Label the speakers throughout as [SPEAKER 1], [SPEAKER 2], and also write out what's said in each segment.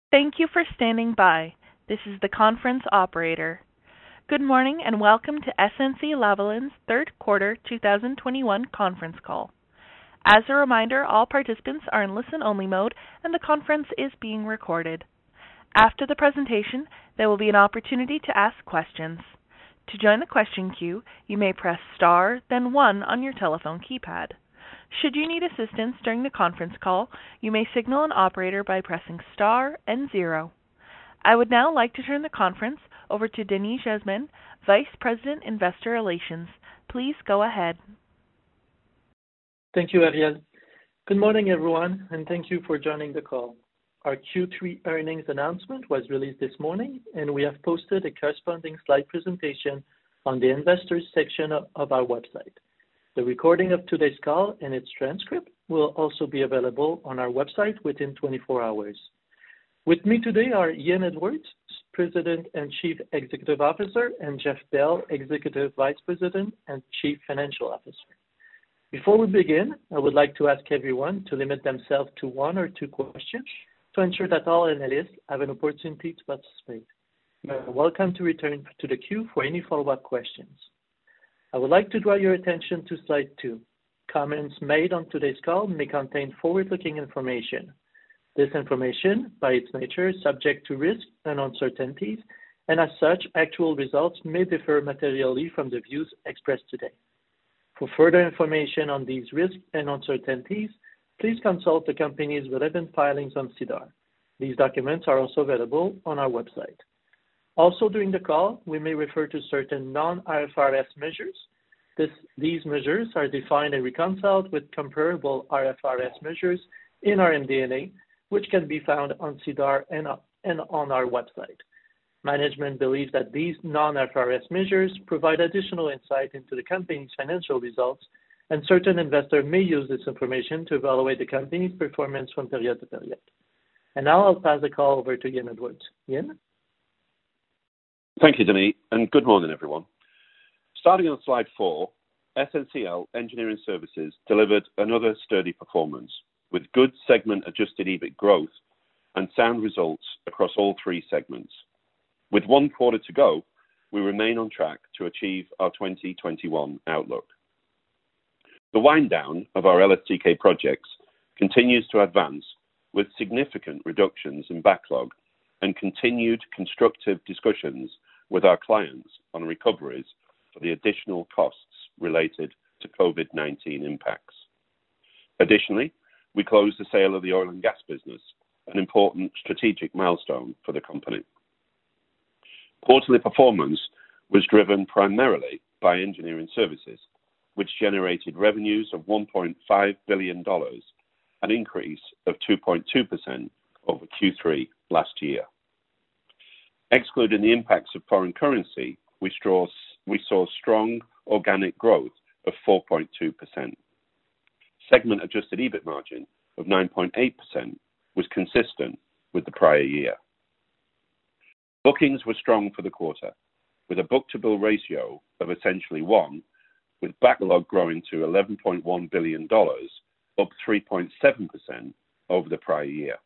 [SPEAKER 1] Thank you for standing by. This is the conference operator. Good morning, and welcome to SNC-Lavalin's third quarter 2021 conference call. As a reminder, all participants are in listen-only mode, and the conference is being recorded. After the presentation, there will be an opportunity to ask questions. To join the question queue, you may press star, then one on your telephone keypad. Should you need assistance during the conference call, you may signal an operator by pressing star and zero. I would now like to turn the conference over to Denis Jasmin, Vice President, Investor Relations. Please go ahead.
[SPEAKER 2] Thank you, Ariel. Good morning, everyone, and thank you for joining the call. Our Q3 earnings announcement was released this morning, and we have posted a corresponding slide presentation on the investors section of our website. The recording of today's call and its transcript will also be available on our website within 24 hours. With me today are Ian Edwards, President and Chief Executive Officer, and Jeff Bell, Executive Vice President and Chief Financial Officer. Before we begin, I would like to ask everyone to limit themselves to one or two questions to ensure that all analysts have an opportunity to participate. You are welcome to return to the queue for any follow-up questions. I would like to draw your attention to slide 2. Comments made on today's call may contain forward-looking information. This information, by its nature, is subject to risks and uncertainties, and as such, actual results may differ materially from the views expressed today. For further information on these risks and uncertainties, please consult the company's relevant filings on SEDAR. These documents are also available on our website. Also, during the call, we may refer to certain non-IFRS measures. These measures are defined and reconciled with comparable IFRS measures in our MD&A, which can be found on SEDAR and on our website. Management believes that these non-IFRS measures provide additional insight into the company's financial results, and certain investors may use this information to evaluate the company's performance from period to period. And now I'll pass the call over to Ian Edwards. Ian?
[SPEAKER 3] Thank you, Denis, and good morning, everyone. Starting on slide 4, SNCL Engineering Services delivered another sturdy performance with good segment-adjusted EBIT growth and sound results across all three segments. With one quarter to go, we remain on track to achieve our 2021 outlook. The wind-down of our LSTK projects continues to advance with significant reductions in backlog and continued constructive discussions with our clients on recoveries for the additional costs related to COVID-19 impacts. Additionally, we closed the sale of the oil and gas business, an important strategic milestone for the company. Quarterly performance was driven primarily by engineering services, which generated revenues of $1.5 billion, an increase of 2.2% over Q3 last year. Excluding the impacts of foreign currency, we saw strong organic growth of 4.2%. Segment-adjusted EBIT margin of 9.8% was consistent with the prior year. Bookings were strong for the quarter, with a book-to-bill ratio of essentially 1, with backlog growing to $11.1 billion, up 3.7% over the prior year.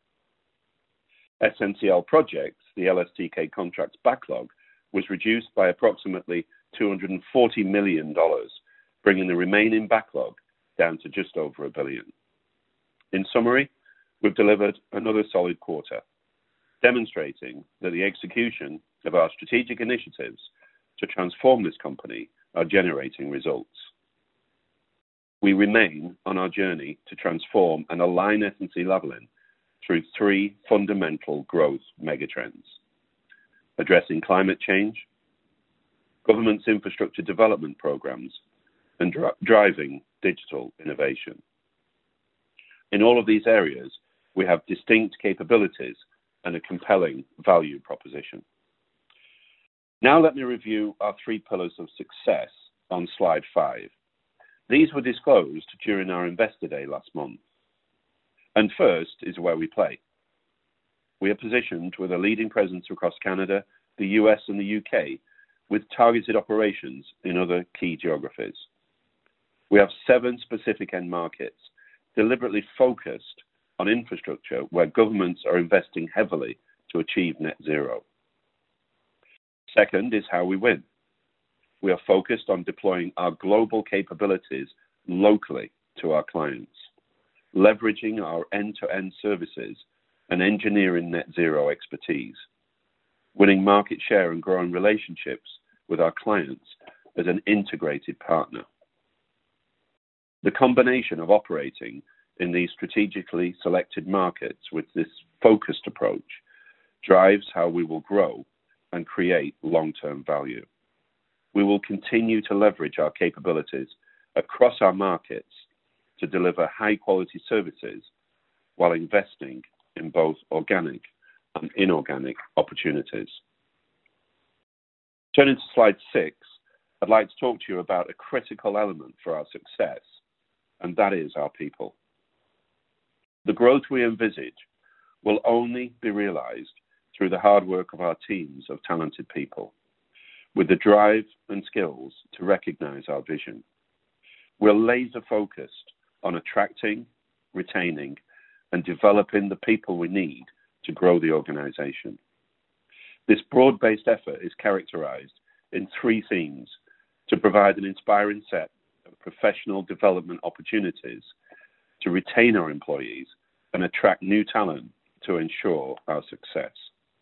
[SPEAKER 3] SNCL Projects, the LSTK contracts backlog, was reduced by approximately $240 million, bringing the remaining backlog down to just over $1 billion. In summary, we've delivered another solid quarter, demonstrating that the execution of our strategic initiatives to transform this company are generating results. We remain on our journey to transform and align SNC-Lavalin through three fundamental growth megatrends: addressing climate change, government's infrastructure development programs, and driving digital innovation. In all of these areas, we have distinct capabilities and a compelling value proposition. Now let me review our three pillars of success on slide 5. These were disclosed during our Investor Day last month. And first is where we play. We are positioned with a leading presence across Canada, the US, and the UK, with targeted operations in other key geographies. We have 7 specific end markets deliberately focused on infrastructure where governments are investing heavily to achieve net zero. Second is how we win. We are focused on deploying our global capabilities locally to our clients, leveraging our end-to-end services and engineering net zero expertise, winning market share and growing relationships with our clients as an integrated partner. The combination of operating in these strategically selected markets with this focused approach drives how we will grow and create long-term value. We will continue to leverage our capabilities across our markets to deliver high-quality services while investing in both organic and inorganic opportunities. Turning to slide 6, I'd like to talk to you about a critical element for our success, and that is our people. The growth we envisage will only be realized through the hard work of our teams of talented people, with the drive and skills to recognize our vision. We're laser focused on attracting, retaining, and developing the people we need to grow the organization. This broad-based effort is characterized in 3 themes to provide an inspiring set of professional development opportunities, to retain our employees and attract new talent to ensure our success.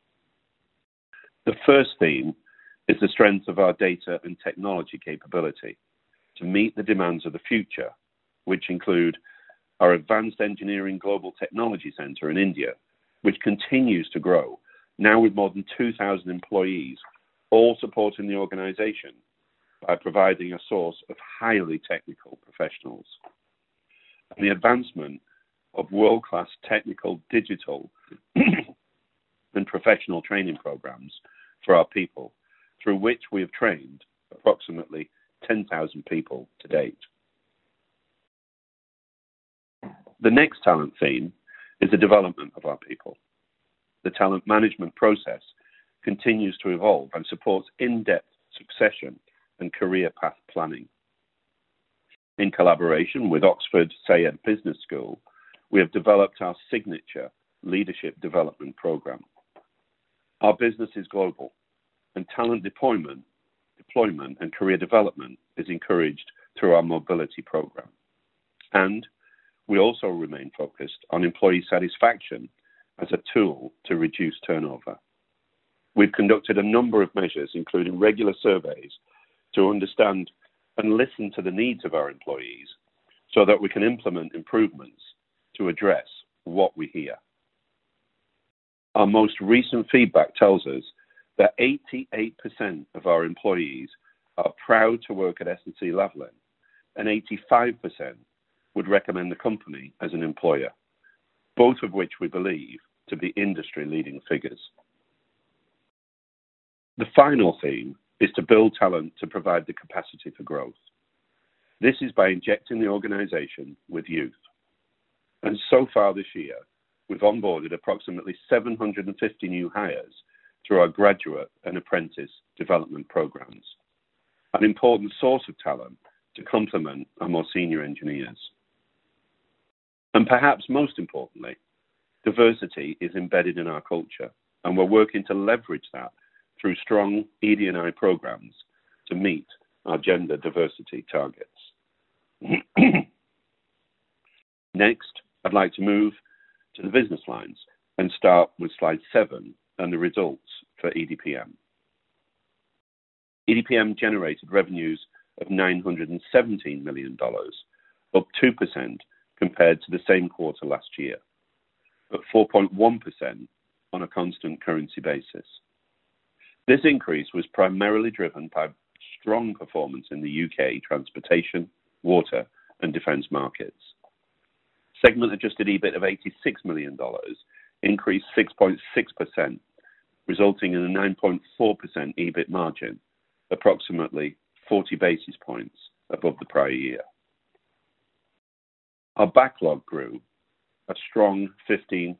[SPEAKER 3] The first theme is the strength of our data and technology capability to meet the demands of the future, which include our Advanced Engineering Global Technology Center in India, which continues to grow, now with more than 2,000 employees, all supporting the organization by providing a source of highly technical professionals. And the advancement of world-class technical, digital, and professional training programs for our people, through which we have trained approximately 10,000 people to date. The next talent theme is the development of our people. The talent management process continues to evolve and supports in-depth succession and career path planning. In collaboration with Oxford Sayed Business School, we have developed our signature leadership development program. Our business is global, and talent deployment and career development is encouraged through our mobility program. And we also remain focused on employee satisfaction as a tool to reduce turnover. We've conducted a number of measures, including regular surveys, to understand and listen to the needs of our employees so that we can implement improvements to address what we hear. Our most recent feedback tells us that 88% of our employees are proud to work at SNC-Lavalin, and 85% would recommend the company as an employer, both of which we believe to be industry-leading figures. The final theme is to build talent to provide the capacity for growth. This is by injecting the organization with youth. And so far this year, we've onboarded approximately 750 new hires through our graduate and apprentice development programs, an important source of talent to complement our more senior engineers. And perhaps most importantly, diversity is embedded in our culture, and we're working to leverage that through strong ED&I programs to meet our gender diversity targets. Next, I'd like to move to the business lines and start with slide 7 and the results for EDPM. EDPM generated revenues of $917 million, up 2% compared to the same quarter last year, but 4.1% on a constant currency basis. This increase was primarily driven by strong performance in the UK transportation, water, and defence markets. Segment adjusted EBIT of $86 million increased 6.6%, resulting in a 9.4% EBIT margin, approximately 40 basis points above the prior year. Our backlog grew a strong 15.3%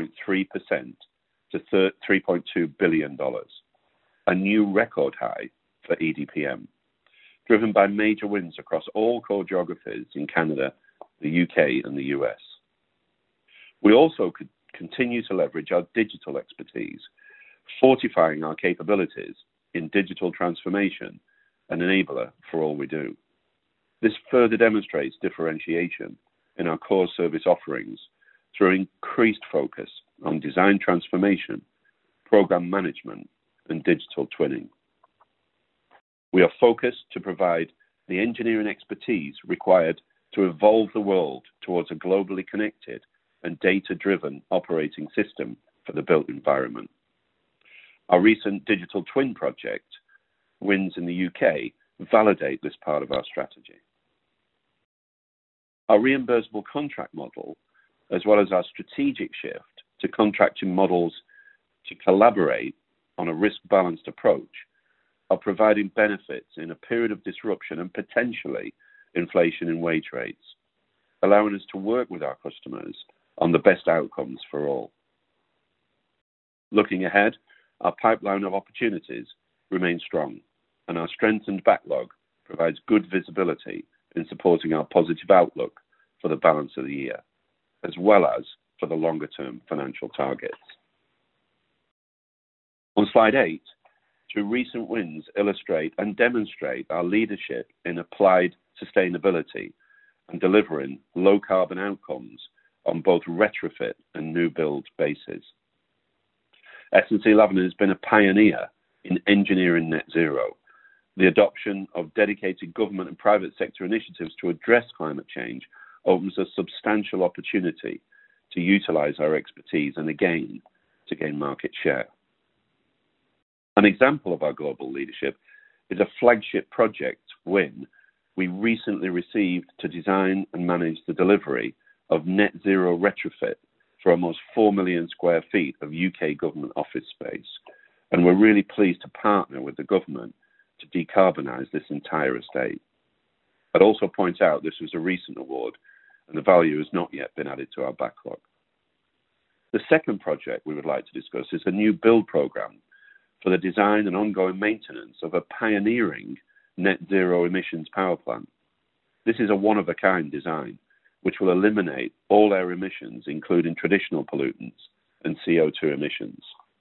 [SPEAKER 3] to $3.2 billion, a new record high for EDPM, driven by major wins across all core geographies in Canada, the UK, and the US. We also continue to leverage our digital expertise, fortifying our capabilities in digital transformation, an enabler for all we do. This further demonstrates differentiation in our core service offerings through increased focus on design transformation, program management, and digital twinning. We are focused to provide the engineering expertise required to evolve the world towards a globally connected and data-driven operating system for the built environment. Our recent digital twin project wins in the UK validate this part of our strategy. Our reimbursable contract model, as well as our strategic shift to contracting models to collaborate on a risk-balanced approach, are providing benefits in a period of disruption and potentially inflation in wage rates, allowing us to work with our customers on the best outcomes for all. Looking ahead, our pipeline of opportunities remains strong, and our strengthened backlog provides good visibility in supporting our positive outlook for the balance of the year, as well as for the longer-term financial targets. On slide 8, two recent wins illustrate and demonstrate our leadership in applied sustainability and delivering low-carbon outcomes on both retrofit and new build bases. SNC-Lavalin has been a pioneer in engineering net zero. The adoption of dedicated government and private sector initiatives to address climate change opens a substantial opportunity to utilize our expertise and again, to gain market share. An example of our global leadership is a flagship project win we recently received to design and manage the delivery of net zero retrofit for almost 4 million square feet of UK government office space. And we're really pleased to partner with the government to decarbonise this entire estate. I'd also point out this was a recent award and the value has not yet been added to our backlog. The second project we would like to discuss is a new build programme for the design and ongoing maintenance of a pioneering net zero emissions power plant. This is a one-of-a-kind design which will eliminate all air emissions, including traditional pollutants and CO2 emissions.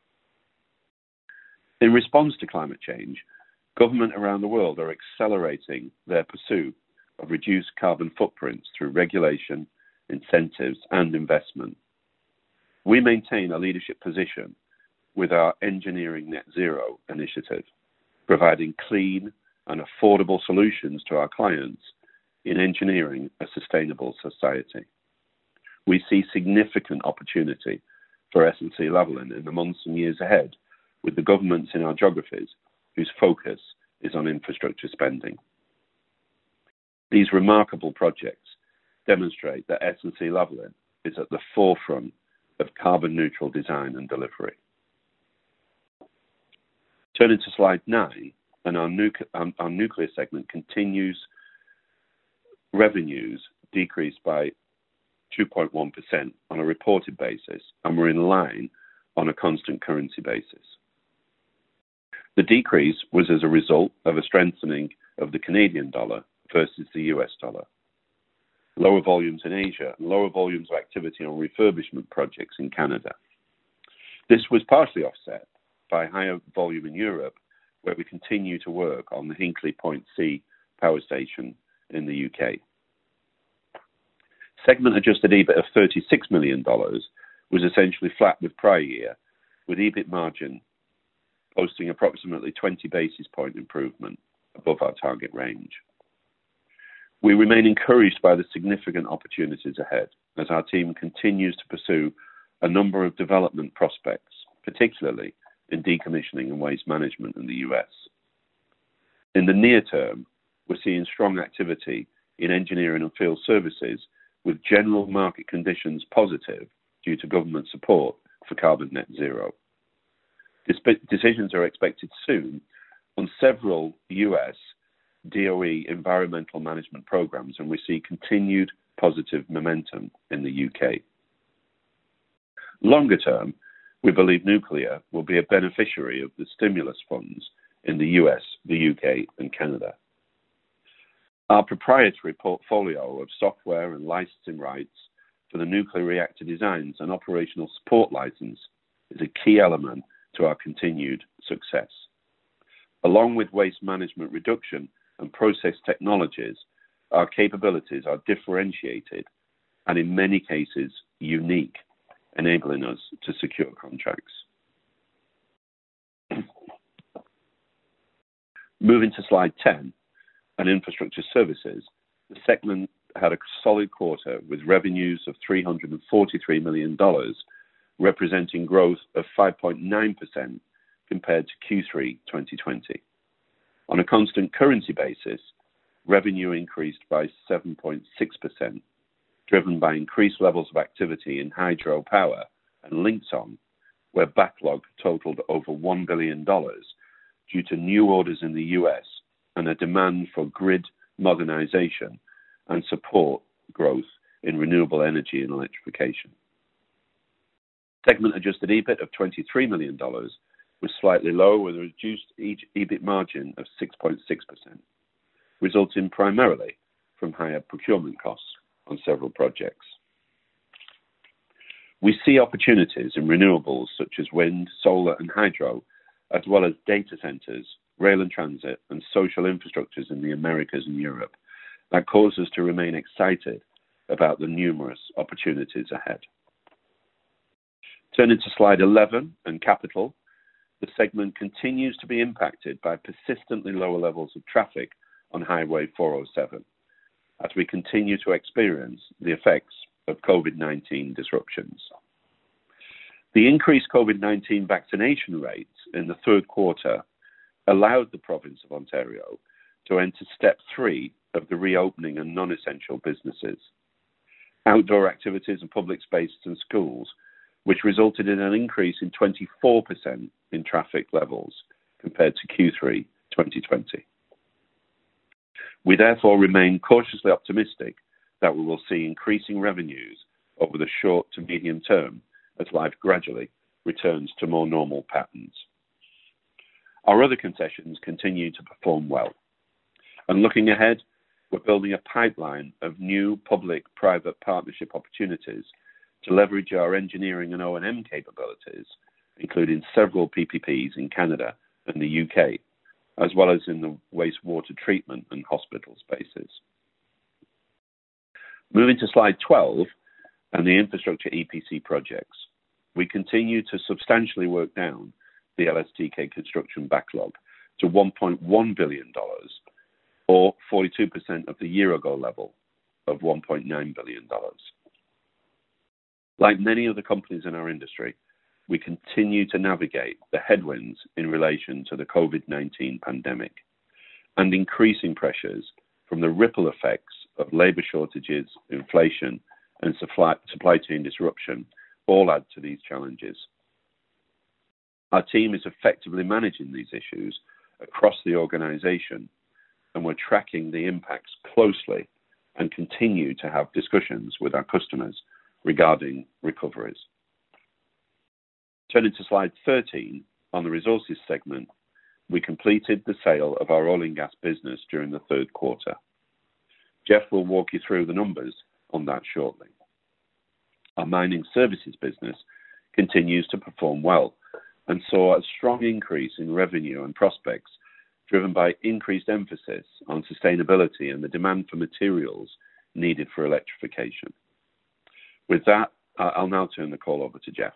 [SPEAKER 3] In response to climate change, governments around the world are accelerating their pursuit of reduced carbon footprints through regulation, incentives, and investment. We maintain a leadership position with our Engineering Net Zero initiative, providing clean and affordable solutions to our clients in engineering a sustainable society. We see significant opportunity for SNC-Lavalin in the months and years ahead with the governments in our geographies whose focus is on infrastructure spending. These remarkable projects demonstrate that SNC-Lavalin is at the forefront of carbon neutral design and delivery. Turning to slide 9, and our nuclear segment continues. Revenues decreased by 2.1% on a reported basis, and we're in line on a constant currency basis. The decrease was as a result of a strengthening of the Canadian dollar versus the US dollar, lower volumes in Asia, and lower volumes of activity on refurbishment projects in Canada. This was partially offset by higher volume in Europe, where we continue to work on the Hinkley Point C power station in the UK. Segment adjusted EBIT of $36 million was essentially flat with prior year, with EBIT margin posting approximately 20 basis point improvement above our target range. We remain encouraged by the significant opportunities ahead as our team continues to pursue a number of development prospects, particularly in decommissioning and waste management in the US. In the near term, we're seeing strong activity in engineering and field services, with general market conditions positive due to government support for carbon net zero. Decisions are expected soon on several US DOE environmental management programs, and we see continued positive momentum in the UK. Longer term, we believe nuclear will be a beneficiary of the stimulus funds in the US, the UK, and Canada. Our proprietary portfolio of software and licensing rights for the nuclear reactor designs and operational support license is a key element to our continued success. Along with waste management reduction and process technologies, our capabilities are differentiated and in many cases unique, enabling us to secure contracts. Moving to slide 10, and infrastructure services, the segment had a solid quarter with revenues of $343 million, representing growth of 5.9% compared to Q3 2020. On a constant currency basis, revenue increased by 7.6%, driven by increased levels of activity in hydropower and Linxon, where backlog totaled over $1 billion due to new orders in the US and a demand for grid modernization and support growth in renewable energy and electrification. Segment adjusted EBIT of $23 million was slightly lower with a reduced EBIT margin of 6.6%, resulting primarily from higher procurement costs on several projects. We see opportunities in renewables such as wind, solar and hydro, as well as data centers, rail and transit and social infrastructures in the Americas and Europe that cause us to remain excited about the numerous opportunities ahead. Turning to slide 11 and capital, the segment continues to be impacted by persistently lower levels of traffic on Highway 407 as we continue to experience the effects of COVID-19 disruptions. The increased COVID-19 vaccination rates in the third quarter allowed the province of Ontario to enter step 3 of the reopening and non-essential businesses. Outdoor activities and public spaces and schools, which resulted in an increase in 24% in traffic levels compared to Q3 2020. We therefore remain cautiously optimistic that we will see increasing revenues over the short to medium term as life gradually returns to more normal patterns. Our other concessions continue to perform well. And looking ahead, we're building a pipeline of new public-private partnership opportunities to leverage our engineering and O&M capabilities, including several PPPs in Canada and the UK, as well as in the wastewater treatment and hospital spaces. Moving to slide 12 and the infrastructure EPC projects, we continue to substantially work down the LSTK construction backlog to $1.1 billion, or 42% of the year-ago level of $1.9 billion. Like many other companies in our industry, we continue to navigate the headwinds in relation to the COVID-19 pandemic and increasing pressures from the ripple effects of labor shortages, inflation, and supply chain disruption all add to these challenges. Our team is effectively managing these issues across the organization, and we're tracking the impacts closely and continue to have discussions with our customers regarding recoveries. Turning to slide 13, on the resources segment, we completed the sale of our oil and gas business during the third quarter. Jeff will walk you through the numbers on that shortly. Our mining services business continues to perform well and saw a strong increase in revenue and prospects driven by increased emphasis on sustainability and the demand for materials needed for electrification. With that, I'll now turn the call over to Jeff.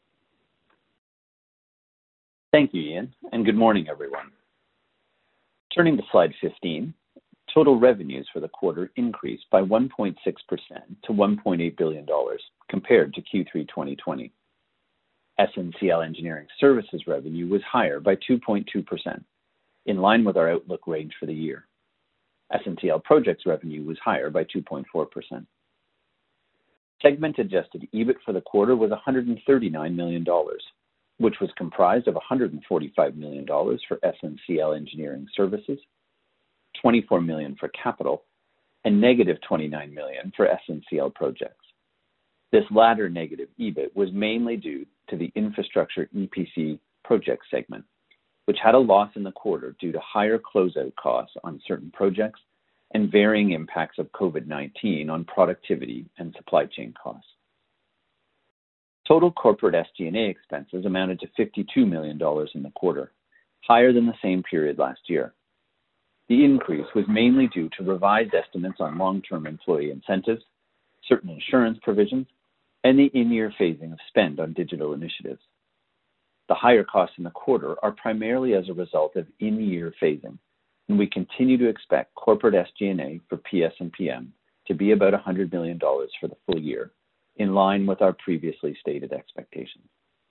[SPEAKER 4] Thank you, Ian, and good morning, everyone. Turning to slide 15, total revenues for the quarter increased by 1.6% to $1.8 billion compared to Q3 2020. SNCL Engineering Services revenue was higher by 2.2%, in line with our outlook range for the year. SNCL Projects revenue was higher by 2.4%. Segment adjusted EBIT for the quarter was $139 million, which was comprised of $145 million for SNCL Engineering Services, $24 million for capital, and negative $29 million for SNCL Projects. This latter negative EBIT was mainly due to the infrastructure EPC project segment, which had a loss in the quarter due to higher closeout costs on certain projects and varying impacts of COVID-19 on productivity and supply chain costs. Total corporate SG&A expenses amounted to $52 million in the quarter, higher than the same period last year. The increase was mainly due to revised estimates on long-term employee incentives, certain insurance provisions, and the in-year phasing of spend on digital initiatives. The higher costs in the quarter are primarily as a result of in-year phasing, and we continue to expect corporate SG&A for PS and PM to be about $100 million for the full year, in line with our previously stated expectations.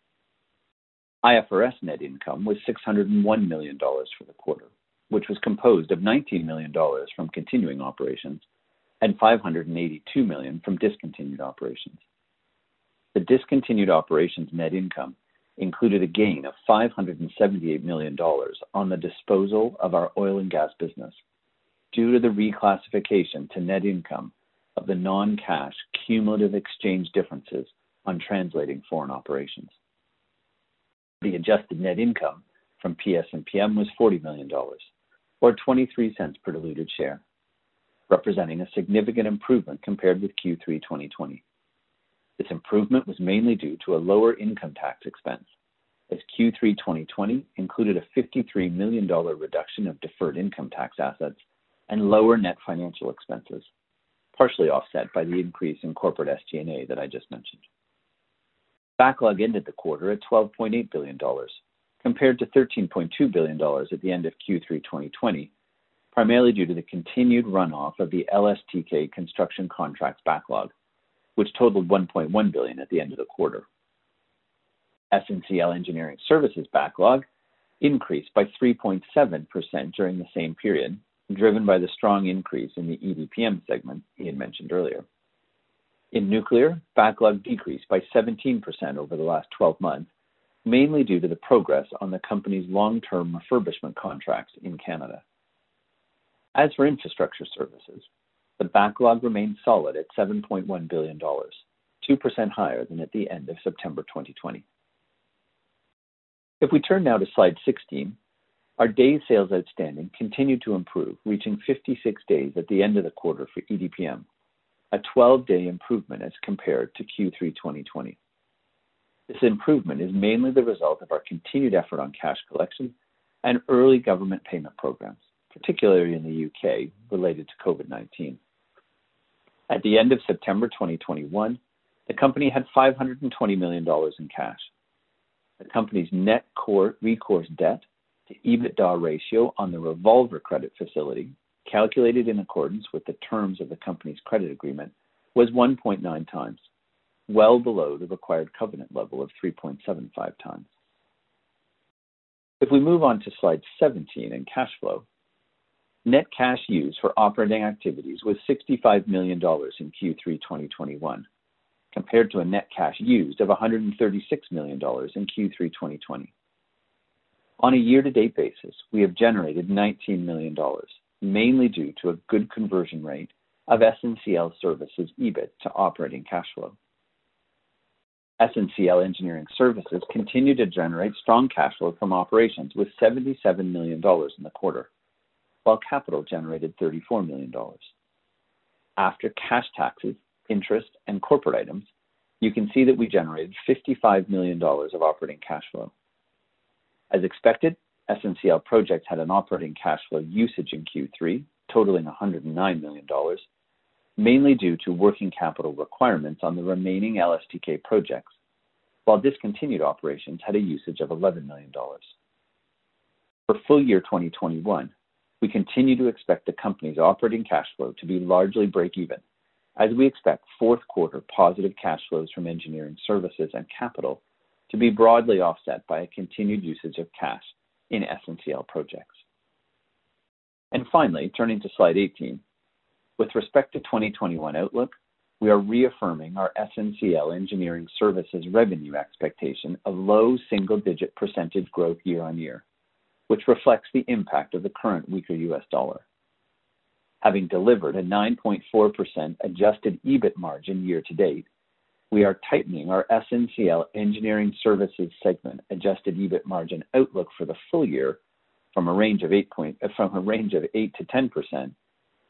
[SPEAKER 4] IFRS net income was $601 million for the quarter, which was composed of $19 million from continuing operations and $582 million from discontinued operations. The discontinued operations net income included a gain of $578 million on the disposal of our oil and gas business due to the reclassification to net income of the non-cash cumulative exchange differences on translating foreign operations. The adjusted net income from PS and PM was $40 million, or 23 cents per diluted share, representing a significant improvement compared with Q3 2020. This improvement was mainly due to a lower income tax expense, as Q3 2020 included a $53 million reduction of deferred income tax assets and lower net financial expenses, partially offset by the increase in corporate SG&A that I just mentioned. Backlog ended the quarter at $12.8 billion, compared to $13.2 billion at the end of Q3 2020, primarily due to the continued runoff of the LSTK construction contracts backlog, which totaled $1.1 billion at the end of the quarter. SNCL Engineering Services backlog increased by 3.7% during the same period, driven by the strong increase in the EDPM segment Ian mentioned earlier. In nuclear, backlog decreased by 17% over the last 12 months, mainly due to the progress on the company's long-term refurbishment contracts in Canada. As for infrastructure services, the backlog remained solid at $7.1 billion, 2% higher than at the end of September 2020. If we turn now to slide 16, our days sales outstanding continued to improve, reaching 56 days at the end of the quarter for EDPM, a 12-day improvement as compared to Q3 2020. This improvement is mainly the result of our continued effort on cash collection and early government payment programs, particularly in the UK, related to COVID-19. At the end of September 2021, the company had $520 million in cash. The company's net recourse debt to EBITDA ratio on the revolver credit facility, calculated in accordance with the terms of the company's credit agreement, was 1.9 times, well below the required covenant level of 3.75 times. If we move on to slide 17 in cash flow, net cash used for operating activities was $65 million in Q3 2021, compared to a net cash used of $136 million in Q3 2020. On a year-to-date basis, we have generated $19 million, mainly due to a good conversion rate of SNCL Services EBIT to operating cash flow. SNCL Engineering Services continued to generate strong cash flow from operations with $77 million in the quarter, while capital generated $34 million. After cash taxes, interest, and corporate items, you can see that we generated $55 million of operating cash flow. As expected, SNCL Projects had an operating cash flow usage in Q3, totaling $109 million, mainly due to working capital requirements on the remaining LSTK projects, while discontinued operations had a usage of $11 million. For full year 2021, we continue to expect the company's operating cash flow to be largely break-even, as we expect fourth quarter positive cash flows from engineering services and capital to be broadly offset by a continued usage of cash in SNCL Projects. And finally, turning to slide 18, with respect to 2021 outlook, we are reaffirming our SNCL Engineering Services revenue expectation of low single-digit % growth year-on-year, which reflects the impact of the current weaker U.S. dollar. Having delivered a 9.4% adjusted EBIT margin year-to-date, we are tightening our SNCL Engineering Services segment adjusted EBIT margin outlook for the full year from a range of 8 to 10%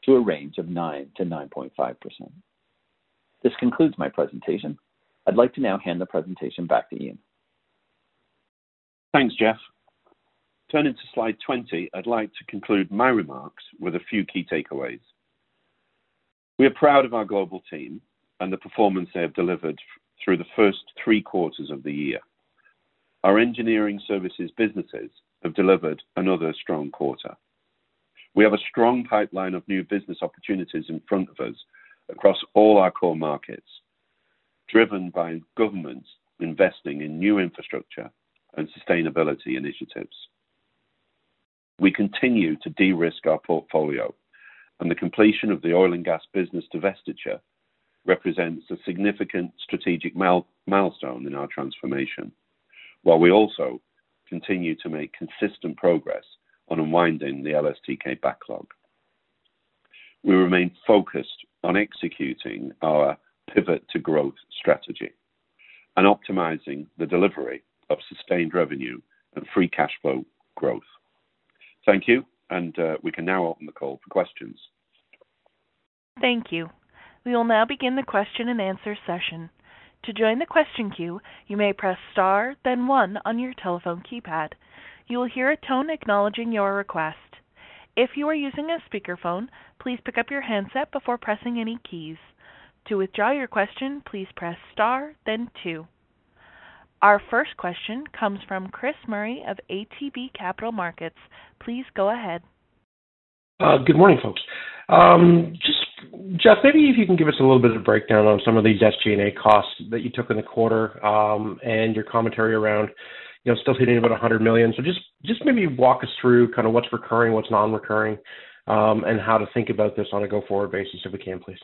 [SPEAKER 4] to a range of 9 to 9.5%. This concludes my presentation. I'd like to now hand the presentation back to Ian.
[SPEAKER 3] Thanks, Jeff. Turning to slide 20, I'd like to conclude my remarks with a few key takeaways. We are proud of our global team and the performance they have delivered through the first 3 quarters of the year. Our engineering services businesses have delivered another strong quarter. We have a strong pipeline of new business opportunities in front of us across all our core markets, driven by governments investing in new infrastructure and sustainability initiatives. We continue to de-risk our portfolio, and the completion of the oil and gas business divestiture represents a significant strategic milestone in our transformation, while we also continue to make consistent progress on unwinding the LSTK backlog. We remain focused on executing our pivot to growth strategy and optimizing the delivery of sustained revenue and free cash flow growth. Thank you, and we can now open the call for questions.
[SPEAKER 1] Thank you. We will now begin the question and answer session. To join the question queue, you may press star, then 1 on your telephone keypad. You will hear a tone acknowledging your request. If you are using a speakerphone, please pick up your handset before pressing any keys. To withdraw your question, please press star, then 2. Our first question comes from Chris Murray of ATB Capital Markets. Please go ahead.
[SPEAKER 5] Good morning, folks. Jeff, maybe if you can give us a little bit of breakdown on some of these SG&A costs that you took in the quarter, and your commentary around, still hitting about $100 million. So just maybe walk us through kind of what's recurring, what's non-recurring, and how to think about this on a go-forward basis, if we can, please.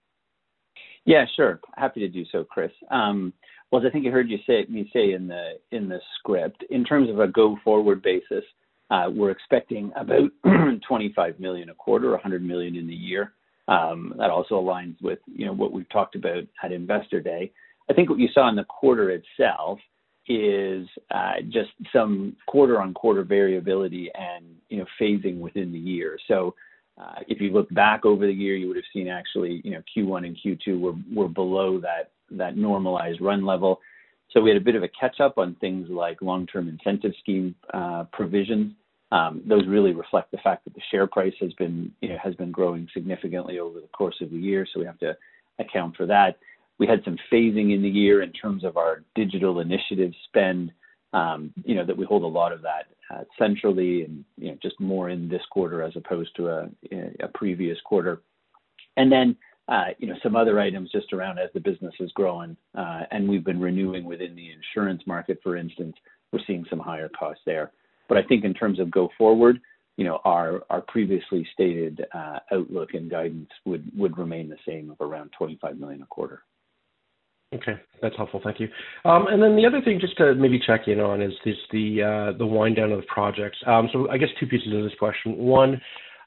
[SPEAKER 4] Yeah, sure. Happy to do so, Chris. Well, as I think you heard me say in the script, in terms of a go-forward basis, we're expecting about $25 million a quarter, $100 million in the year. That also aligns with what we've talked about at Investor Day. I think what you saw in the quarter itself is just some quarter-on-quarter variability and phasing within the year. So if you look back over the year, you would have seen actually Q1 and Q2 were below that normalized run level. So we had a bit of a catch-up on things like long-term incentive scheme provisions. Those really reflect the fact that the share price has been growing significantly over the course of the year, so we have to account for that. We had some phasing in the year in terms of our digital initiative spend, that we hold a lot of that centrally and just more in this quarter as opposed to a previous quarter. And then some other items just around as the business is growing, and we've been renewing within the insurance market, for instance, we're seeing some higher costs there. But I think in terms of go forward, our previously stated outlook and guidance would remain the same of around $25 million a quarter.
[SPEAKER 5] Okay, that's helpful. Thank you. And then the other thing, just to maybe check in on, is the wind down of the projects. So I guess 2 pieces of this question. One,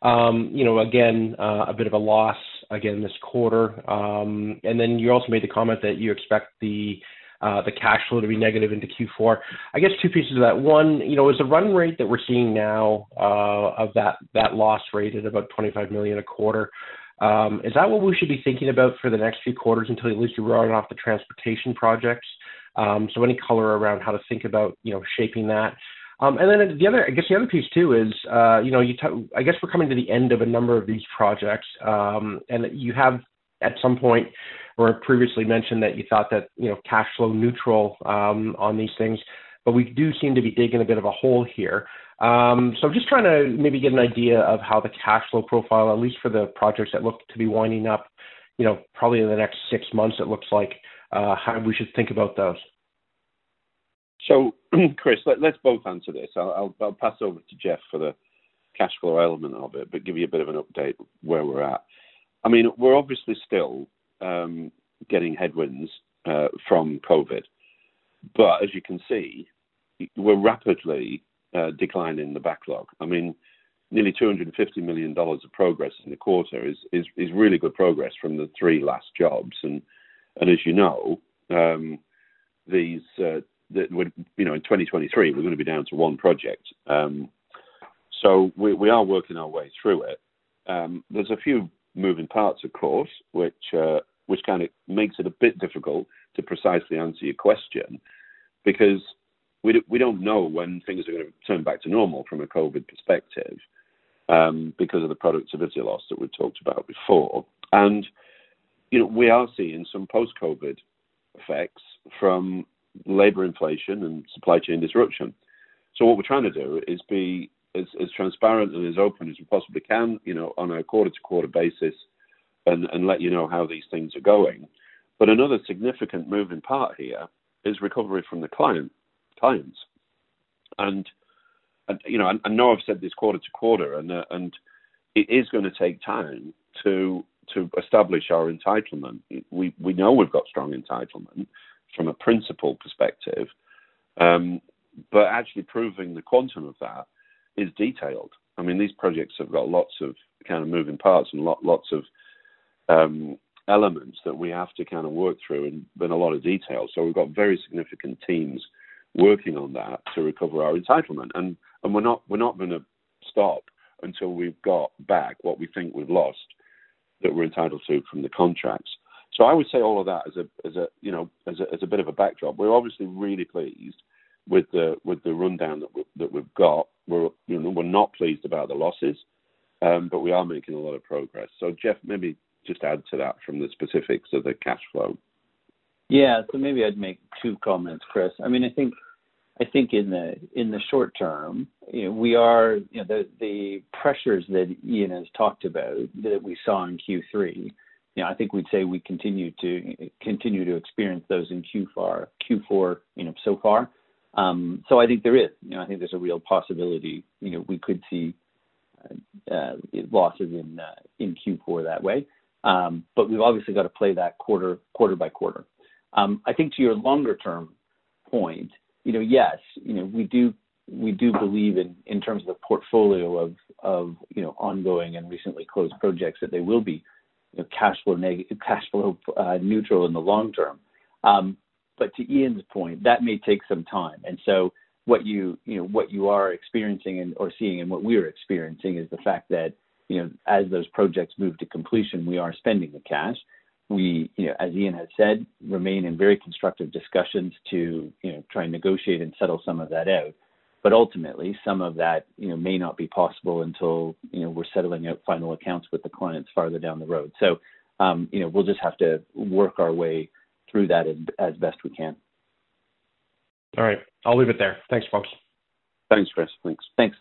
[SPEAKER 5] again, a bit of a loss again this quarter, and then you also made the comment that you expect the cash flow to be negative into Q4. I guess 2 pieces of that. One, is the run rate that we're seeing now of that loss rate at about $25 million a quarter. Is that what we should be thinking about for the next few quarters until at least you run off the transportation projects? So any color around how to think about shaping that. And then the other piece too is I guess we're coming to the end of a number of these projects, and you have at some point or previously mentioned that you thought that cash flow neutral on these things, but we do seem to be digging a bit of a hole here. So I'm just trying to maybe get an idea of how the cash flow profile, at least for the projects that look to be winding up, probably in the next 6 months, it looks like, how we should think about those.
[SPEAKER 3] So, Chris, let's both answer this. I'll pass over to Jeff for the cash flow element of it, but give you a bit of an update where we're at. I mean, we're obviously still getting headwinds from COVID, but as you can see, we're rapidly declining the backlog. I mean, nearly $250 million of progress in the quarter is really good progress from the 3 last jobs, and as you know, these in 2023 we're going to be down to 1 project. So we are working our way through it. there's a few moving parts, of course, which kind of makes it a bit difficult to precisely answer your question, because we don't know when things are going to turn back to normal from a COVID perspective, because of the productivity loss that we talked about before. And, we are seeing some post-COVID effects from labor inflation and supply chain disruption. So what we're trying to do is be as transparent and as open as we possibly can, on a quarter-to-quarter basis, and let you know how these things are going. But another significant moving part here is recovery from the clients. And I know I've said this quarter-to-quarter, and it is going to take time to establish our entitlement. We know we've got strong entitlement from a principal perspective, but actually proving the quantum of that is detailed. I mean, these projects have got lots of kind of moving parts and lots of elements that we have to kind of work through in a lot of detail. So we've got very significant teams working on that to recover our entitlement, and we're not going to stop until we've got back what we think we've lost that we're entitled to from the contracts. So I would say all of that as a bit of a backdrop. We're obviously really pleased with the rundown that we've got. We're not pleased about the losses, but we are making a lot of progress. So Jeff, maybe just add to that from the specifics of the cash flow.
[SPEAKER 4] Yeah, so maybe I'd make two comments, Chris. I mean, I think in the short term, we are, the pressures that Ian has talked about that we saw in Q3. I think we'd say we continue to experience those in Q4, so far. So I think there is, I think there's a real possibility, we could see losses in Q4 that way. But we've obviously got to play that quarter by quarter. I think to your longer term point, yes, we do believe in terms of the portfolio of ongoing and recently closed projects that they will be cash flow neutral in the long term. But to Ian's point, that may take some time. And so what you are experiencing or seeing, and what we're experiencing, is the fact that as those projects move to completion, we are spending the cash. We, as Ian has said, remain in very constructive discussions to try and negotiate and settle some of that out. But ultimately, some of that may not be possible until we're settling out final accounts with the clients farther down the road. So we'll just have to work our way through that as best we can.
[SPEAKER 5] All right, I'll leave it there. Thanks, folks.
[SPEAKER 3] Thanks, Chris. Thanks.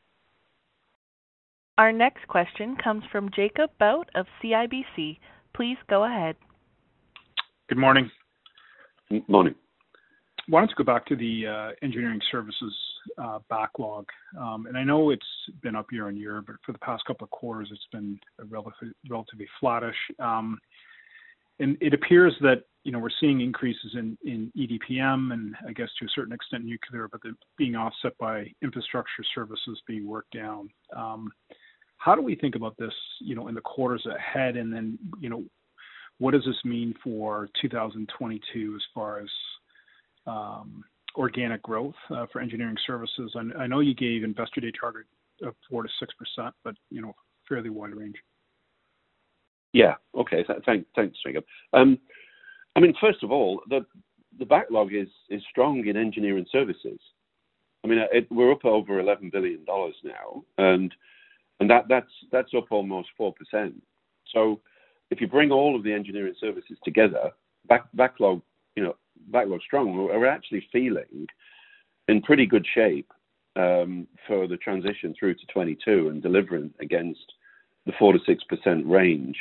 [SPEAKER 1] Our next question comes from Jacob Bout of CIBC. Please go ahead.
[SPEAKER 6] Good morning.
[SPEAKER 3] Good morning.
[SPEAKER 6] Wanted to go back to the engineering services backlog. And I know it's been up year on year, but for the past couple of quarters, it's been relatively flattish. And it appears that, we're seeing increases in EDPM and I guess to a certain extent nuclear, but they're being offset by infrastructure services being worked down. How do we think about this, in the quarters ahead? And then, what does this mean for 2022 as far as organic growth for engineering services? I know you gave Investor Day target of 4 to 6%, but, fairly wide range.
[SPEAKER 3] Yeah. Okay. Thanks, Jacob. First of all, the backlog is strong in engineering services. We're up over $11 billion now, and that's up almost 4%. So if you bring all of the engineering services together, backlog strong, we're actually feeling in pretty good shape for the transition through to 22 and delivering against the 4 to 6% range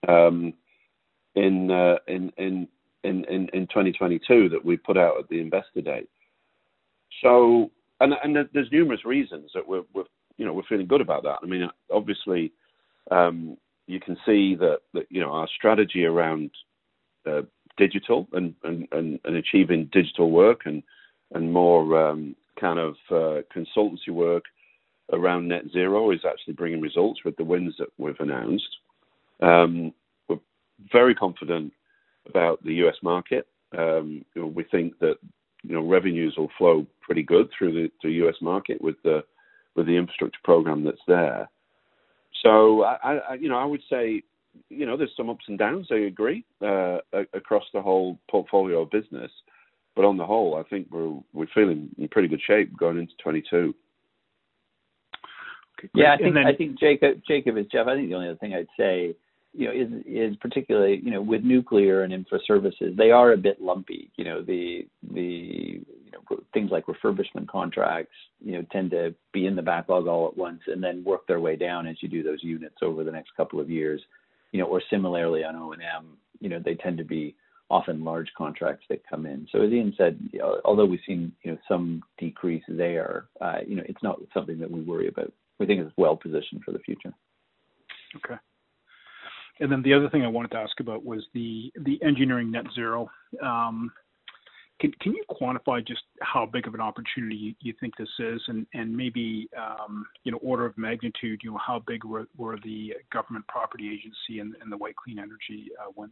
[SPEAKER 3] in 2022 that we put out at the Investor Day. So, and there's numerous reasons that we're feeling good about that. Obviously, you can see that our strategy around digital and achieving digital work and more kind of consultancy work around net zero is actually bringing results with the wins that we've announced. We're very confident about the U.S. market. We think that revenues will flow pretty good through the U.S. market with the infrastructure program that's there. So I would say, there's some ups and downs. I agree across the whole portfolio of business, but on the whole, I think we're feeling in pretty good shape going into 22.
[SPEAKER 6] Okay,
[SPEAKER 4] yeah, I think Jacob is Jeff. I think the only other thing I'd say, is particularly, with nuclear and infra services, they are a bit lumpy. The things like refurbishment contracts, tend to be in the backlog all at once and then work their way down as you do those units over the next couple of years. Or similarly on O&M, they tend to be often large contracts that come in. So as Ian said, although we've seen, some decrease there, it's not something that we worry about. We think it's well positioned for the future.
[SPEAKER 6] Okay. And then the other thing I wanted to ask about was the engineering net zero. Can you quantify just how big of an opportunity you think this is, and maybe order of magnitude? How big were the government property agency and the White Clean Energy wins?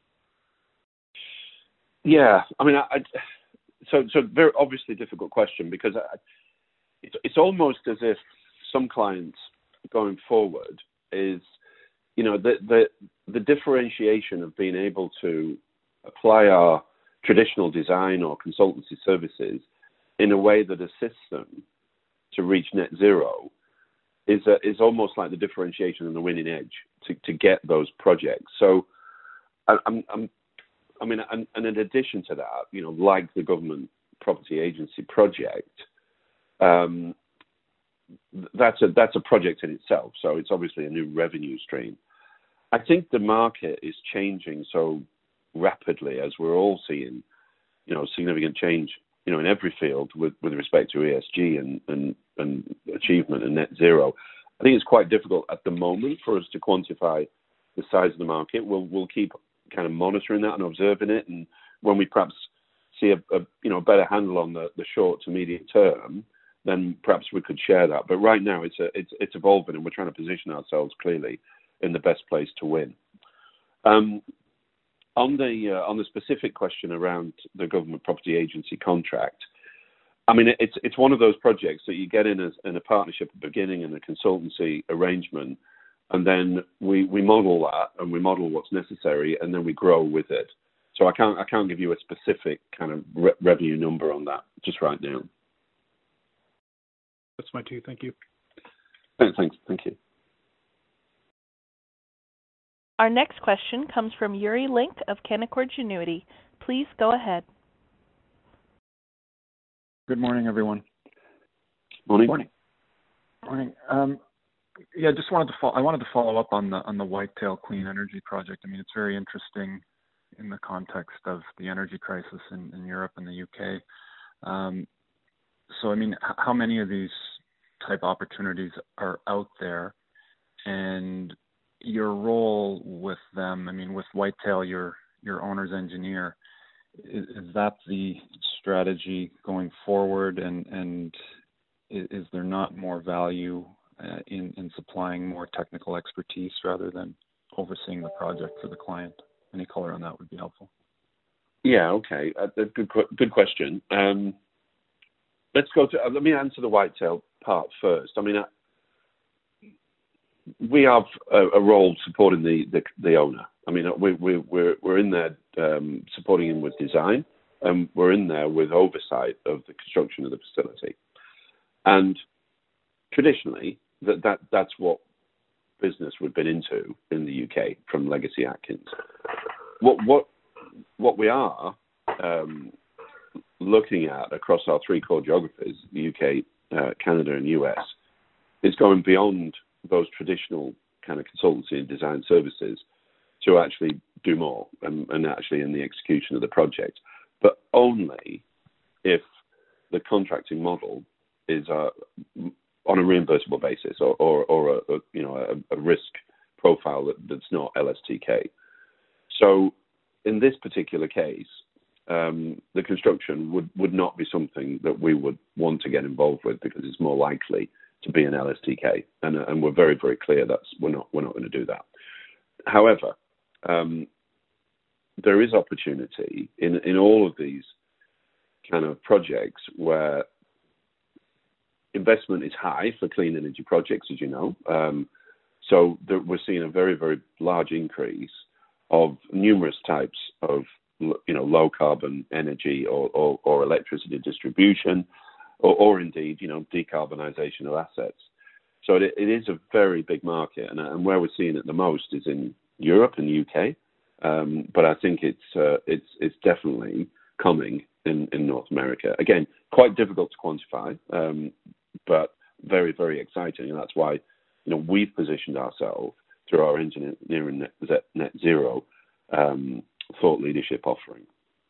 [SPEAKER 3] Yeah, I mean, so very obviously difficult question, because it's almost as if some clients going forward is, the differentiation of being able to apply our traditional design or consultancy services in a way that assists them to reach net zero is almost like the differentiation and the winning edge to get those projects. So, in addition to that, like the government property agency project, that's a project in itself. So it's obviously a new revenue stream. I think the market is changing so rapidly, as we're all seeing, significant change, in every field with respect to ESG and achievement and net zero. I think it's quite difficult at the moment for us to quantify the size of the market. We'll keep kind of monitoring that and observing it, and when we perhaps see a better handle on the short to medium term, then perhaps we could share that. But right now, it's evolving, and we're trying to position ourselves clearly in the best place to win. On the specific question around the government property agency contract, I mean, it's one of those projects that you get in a partnership at the beginning and a consultancy arrangement, and then we model that and we model what's necessary, and then we grow with it. So I can't give you a specific kind of revenue number on that just right now.
[SPEAKER 6] That's my two. Thank you.
[SPEAKER 3] Thanks. Thank you.
[SPEAKER 1] Our next question comes from Yuri Lynk of Canaccord Genuity. Please go ahead.
[SPEAKER 7] Good morning, everyone.
[SPEAKER 3] Morning.
[SPEAKER 7] Morning. Yeah, just wanted to follow up on the Whitetail Clean Energy project. I mean, it's very interesting in the context of the energy crisis in Europe and the UK. So, I mean, how many of these type opportunities are out there, and your role with them? I mean, with Whitetail, your owner's engineer. Is that the strategy going forward, and is there not more value in supplying more technical expertise rather than overseeing the project for the client? Any color on that would be helpful.
[SPEAKER 3] Yeah, okay. Good question. Let me answer the Whitetail part first. I mean, we have a role supporting the owner. I mean, we're in there supporting him with design, and we're in there with oversight of the construction of the facility. And traditionally, that's what business we've been into in the UK from Legacy Atkins. What we are looking at across our three core geographies, the UK, Canada, and US, is going beyond those traditional kind of consultancy and design services to actually do more and actually in the execution of the project, but only if the contracting model is on a reimbursable basis or a risk profile that's not LSTK. So in this particular case, the construction would not be something that we would want to get involved with, because it's more likely to be an LSTK, and we're very, very clear that we're not going to do that. However, there is opportunity in all of these kind of projects where investment is high for clean energy projects, as you know. So we're seeing a very, very large increase of numerous types of, low carbon energy or electricity distribution, or indeed, decarbonization of assets. So it is a very big market, and where we're seeing it the most is in Europe and the UK. But I think it's definitely coming in North America. Again, quite difficult to quantify, but very, very exciting, and that's why we've positioned ourselves through our engineering net zero thought leadership offering.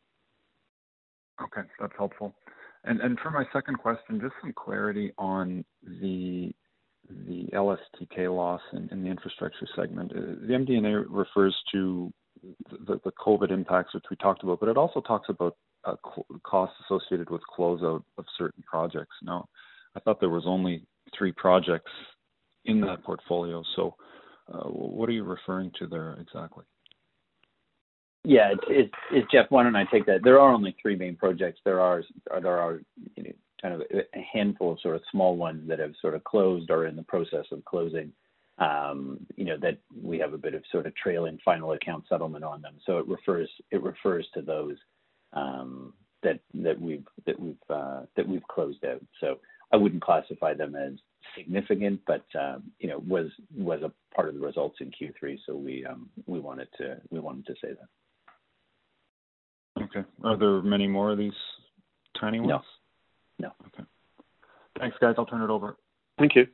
[SPEAKER 7] Okay, that's helpful. And for my second question, just some clarity on the LSTK loss in the infrastructure segment. The MD&A refers to the COVID impacts, which we talked about, but it also talks about costs associated with closeout of certain projects. Now, I thought there was only 3 projects in that portfolio. So what are you referring to there exactly?
[SPEAKER 4] Yeah, it's Jeff. Why don't I take that? There are only 3 main projects. There are kind of a handful of sort of small ones that have sort of closed or in the process of closing. That we have a bit of sort of trailing final account settlement on them. So it refers to those that we've closed out. So I wouldn't classify them as significant, but was a part of the results in Q3. So we wanted to say that.
[SPEAKER 7] Okay. Are there many more of these tiny ones?
[SPEAKER 4] No.
[SPEAKER 7] Okay. Thanks, guys. I'll turn it over.
[SPEAKER 3] Thank you.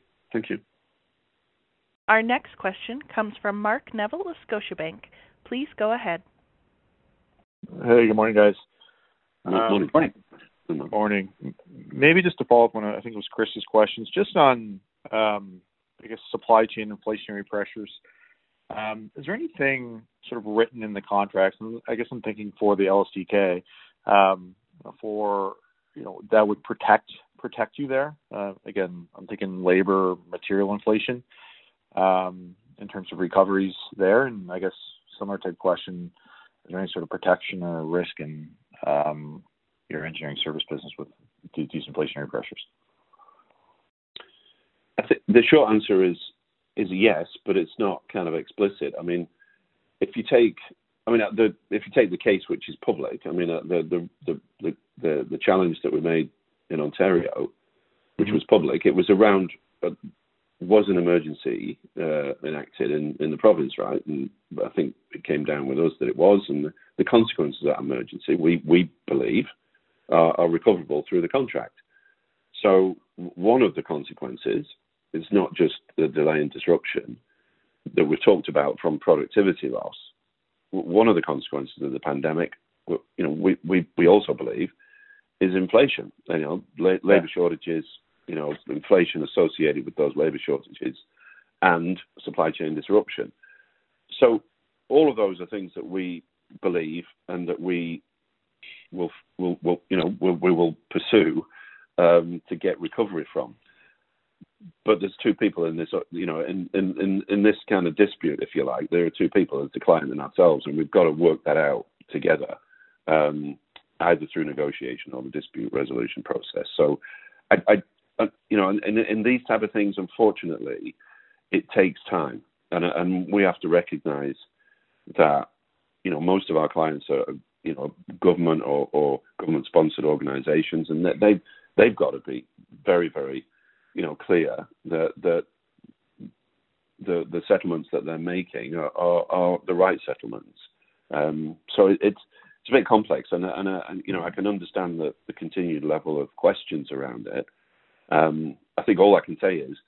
[SPEAKER 1] Our next question comes from Mark Neville with Scotiabank. Please go ahead.
[SPEAKER 8] Hey, good morning, guys.
[SPEAKER 3] Morning.
[SPEAKER 8] Morning. Maybe just to follow up on, I think it was Chris's questions, just on, supply chain inflationary pressures. Is there anything sort of written in the contracts? And I guess I'm thinking for the LSTK, that would protect you there. Again, I'm thinking labor, material inflation, in terms of recoveries there. And I guess similar type question, is there any sort of protection or risk in your engineering service business with these inflationary pressures?
[SPEAKER 3] I think the short answer is yes, but it's not kind of explicit. I mean, if you take the case which is public, I mean, the challenge that we made in Ontario, which was public, it was around was an emergency enacted in the province, right? And I think it came down with us that it was, and the consequences of that emergency, we believe, are recoverable through the contract. So one of the consequences is not just the delay and disruption that we've talked about from productivity loss. One of the consequences of the pandemic, we also believe, is inflation. Labor shortages, inflation associated with those labor shortages, and supply chain disruption. So all of those are things that we believe and that we will pursue to get recovery from. But there's 2 people in this, in this kind of dispute, if you like. There are 2 people, as the client and ourselves, and we've got to work that out together, either through negotiation or the dispute resolution process. So, in these type of things, unfortunately, it takes time, and we have to recognise that, most of our clients are, government or government-sponsored organisations, and that they've got to be very, very clear that the settlements that they're making are the right settlements. So it's a bit complex, and I can understand the continued level of questions around it. I think all I can say is,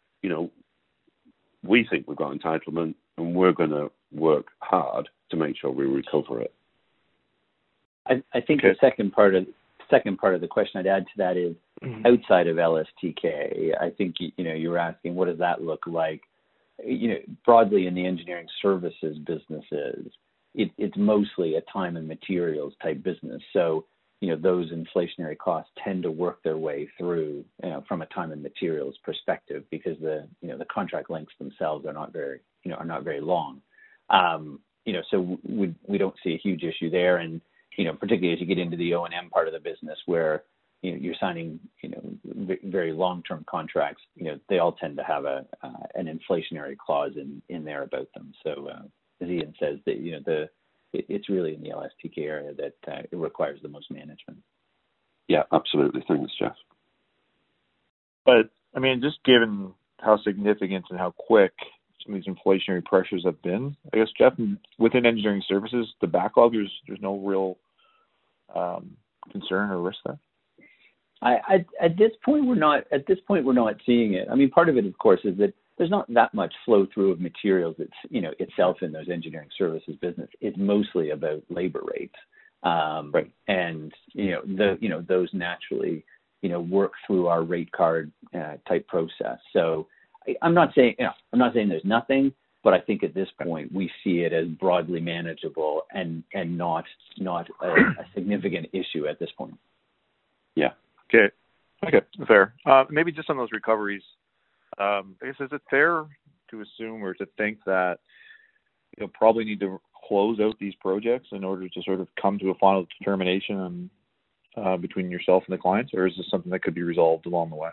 [SPEAKER 3] we think we've got entitlement, and we're going to work hard to make sure we recover it.
[SPEAKER 4] I think the second part of the question I'd add to that is, outside of LSTK, I think you were asking, what does that look like? Broadly in the engineering services businesses, it's mostly a time and materials type business. So those inflationary costs tend to work their way through from a time and materials perspective, because the contract lengths themselves are not very long. So we don't see a huge issue there, and particularly as you get into the O&M part of the business, where you're signing very long-term contracts. They all tend to have an inflationary clause in there about them. So as Ian says, that it's really in the LSTK area that it requires the most management.
[SPEAKER 3] Yeah, absolutely. Thanks, Jeff.
[SPEAKER 8] But I mean, just given how significant and how quick some of these inflationary pressures have been, I guess, Jeff, within engineering services, the backlog, there's no real concern or risk there.
[SPEAKER 4] At this point, we're not seeing it. I mean, part of it, of course, is that there's not that much flow through of materials itself in those engineering services business. It's mostly about labor rates,
[SPEAKER 8] right?
[SPEAKER 4] And those naturally work through our rate card type process. So I'm not saying there's nothing, but I think at this point we see it as broadly manageable and not a significant issue at this point.
[SPEAKER 3] Yeah.
[SPEAKER 8] Okay, fair. Maybe just on those recoveries, I guess, is it fair to assume or to think that you'll probably need to close out these projects in order to sort of come to a final determination between yourself and the clients, or is this something that could be resolved along the way?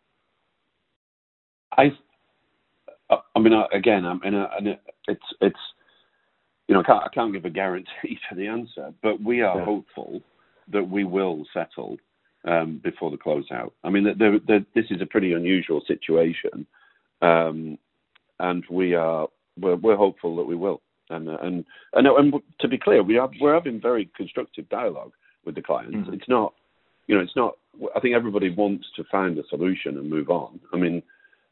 [SPEAKER 3] I can't give a guarantee to the answer, but we are hopeful that we will settle before the closeout. I mean, this is a pretty unusual situation, and we're hopeful that we will. And to be clear, we're having very constructive dialogue with the clients. Mm-hmm. It's not. I think everybody wants to find a solution and move on. I mean,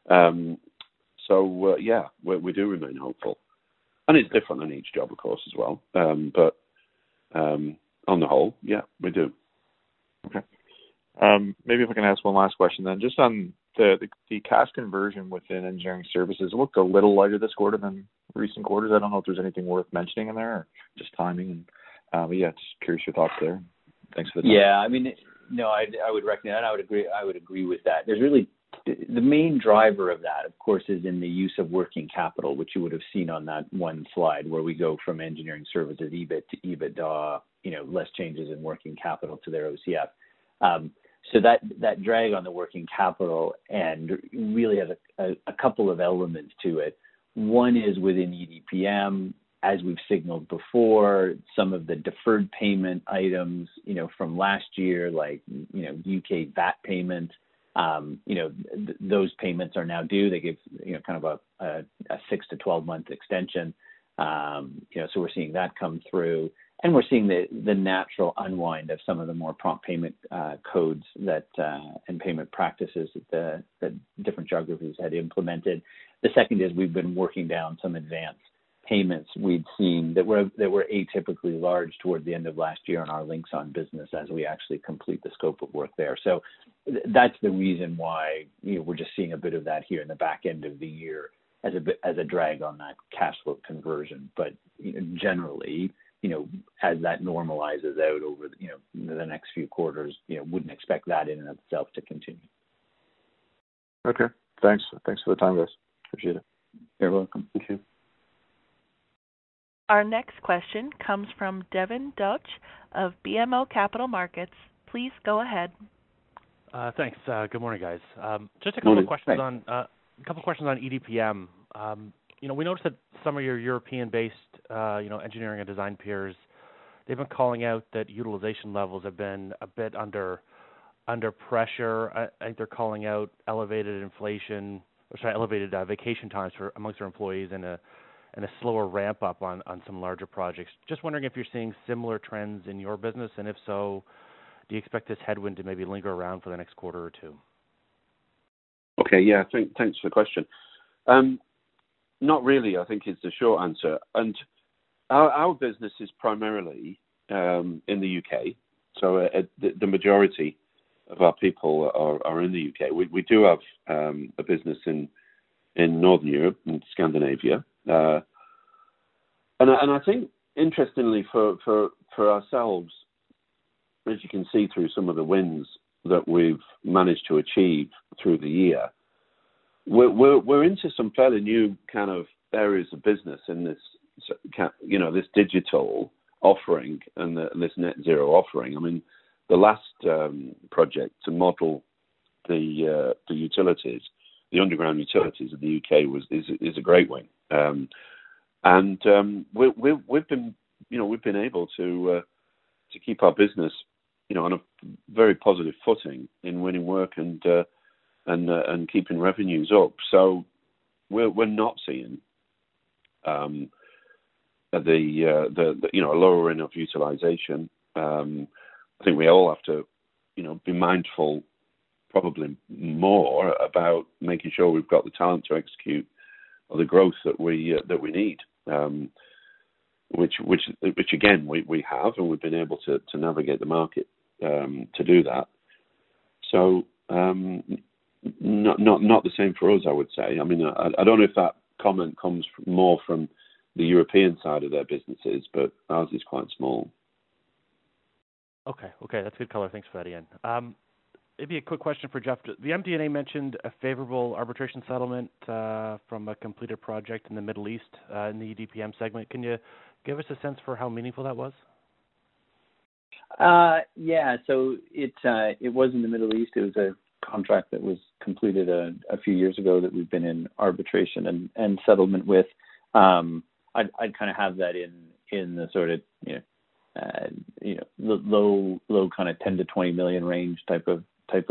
[SPEAKER 3] we do remain hopeful, and it's different on each job, of course, as well. But on the whole, yeah, we do.
[SPEAKER 8] Okay. Maybe if I can ask one last question then, just on the cash conversion within engineering services, it looked a little lighter this quarter than recent quarters. I don't know if there's anything worth mentioning in there or just timing. But yeah, just curious your thoughts there. Thanks for the time.
[SPEAKER 4] Yeah, I mean, no, I would recognize that. I would agree with that. There's really the main driver of that, of course, is in the use of working capital, which you would have seen on that one slide where we go from engineering services EBIT to EBITDA, less changes in working capital to their OCF. So that drag on the working capital and really has a couple of elements to it. One is within EDPM, as we've signaled before, some of the deferred payment items, from last year, like, UK VAT payment, those payments are now due. They give, kind of a 6 to 12 month extension. So we're seeing that come through. And we're seeing the natural unwind of some of the more prompt payment codes and payment practices that different geographies had implemented. The second is we've been working down some advanced payments we'd seen that were atypically large toward the end of last year on our Linxon business as we actually complete the scope of work there. So that's the reason why we're just seeing a bit of that here in the back end of the year as a drag on that cash flow conversion. But generally, as that normalizes out over the next few quarters, wouldn't expect that in and of itself to continue.
[SPEAKER 8] Okay. Thanks for the time, guys. Appreciate it.
[SPEAKER 4] You're welcome.
[SPEAKER 3] Thank you.
[SPEAKER 1] Our next question comes from Devin Dodge of BMO Capital Markets. Please go ahead.
[SPEAKER 9] Thanks. Good morning, guys. Just a couple of questions on EDPM. We noticed that some of your European-based, engineering and design peers, they've been calling out that utilization levels have been a bit under pressure. I think they're calling out elevated vacation times amongst their employees and a slower ramp up on some larger projects. Just wondering if you're seeing similar trends in your business, and if so, do you expect this headwind to maybe linger around for the next quarter or two?
[SPEAKER 3] Okay, yeah, thanks for the question. Not really, I think is the short answer. And our business is primarily in the UK, so the majority of our people are in the UK. We do have a business in Northern Europe and Scandinavia. And I think, interestingly, for ourselves, as you can see through some of the wins that we've managed to achieve through the year, we're into some fairly new kind of areas of business in this, this digital offering and this net zero offering. I mean, last project to model the utilities, the underground utilities of the UK is a great win. We've been able to keep our business, on a very positive footing in winning work and keeping revenues up. So we're not seeing a lowering of utilization. I think we all have to, be mindful, probably more about making sure we've got the talent to execute the growth that we need. Which again we have, and we've been able to navigate the market to do that. So not the same for us, I would say. I mean, I don't know if that comment comes more from the European side of their businesses, but ours is quite small.
[SPEAKER 9] Okay, that's good color. Thanks for that, Ian. Maybe a quick question for Jeff. The MD&A mentioned a favorable arbitration settlement from a completed project in the Middle East in the EDPM segment. Can you give us a sense for how meaningful that was?
[SPEAKER 4] Yeah, so it was in the Middle East. It was a contract that was completed a few years ago that we've been in arbitration and settlement with. I'd kind of have that in the sort of low kind of 10 to 20 million range type of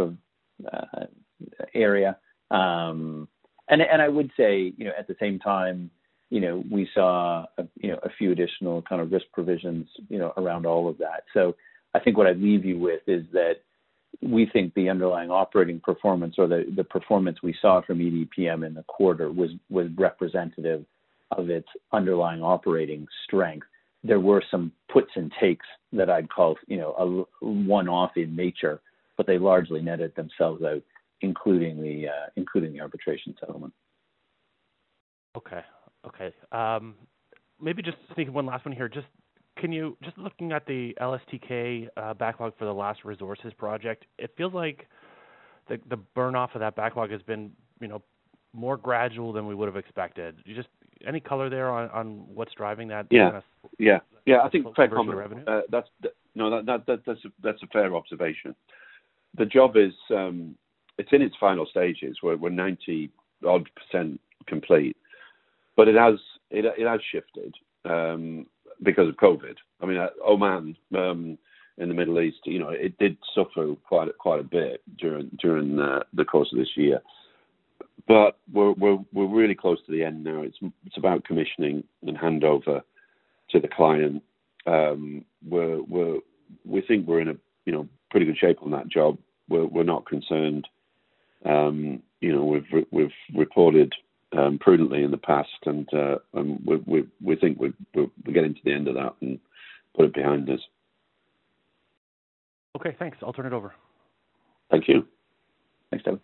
[SPEAKER 4] area. And I would say, at the same time, we saw a few additional kind of risk provisions, around all of that. So I think what I'd leave you with is that we think the underlying operating performance, or the performance we saw from EDPM in the quarter, was representative of its underlying operating strength. There were some puts and takes that I'd call, a one-off in nature, but they largely netted themselves out, including the arbitration settlement.
[SPEAKER 9] Okay. Maybe just sneaking one last one here. Just looking at the LSTK backlog for the Last Resources project, it feels like the burn off of that backlog has been, more gradual than we would have expected. Any color there on what's driving that?
[SPEAKER 3] Yeah. I think fair comment. That's a fair observation. The job is it's in its final stages. We're 90% complete, but it has shifted because of COVID. I mean, Oman in the Middle East, it did suffer quite a bit during the course of this year. But we're really close to the end now. It's about commissioning and handover to the client. We think we're in a pretty good shape on that job. We're not concerned. We've reported prudently in the past, and we think we're getting to the end of that and put it behind us.
[SPEAKER 9] Okay, thanks. I'll turn it over.
[SPEAKER 3] Thank you.
[SPEAKER 4] Thanks, David.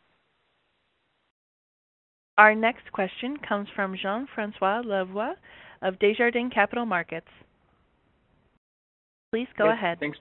[SPEAKER 1] Our next question comes from Jean-François Lavoie of Desjardins Capital Markets. Please go ahead.
[SPEAKER 10] Thanks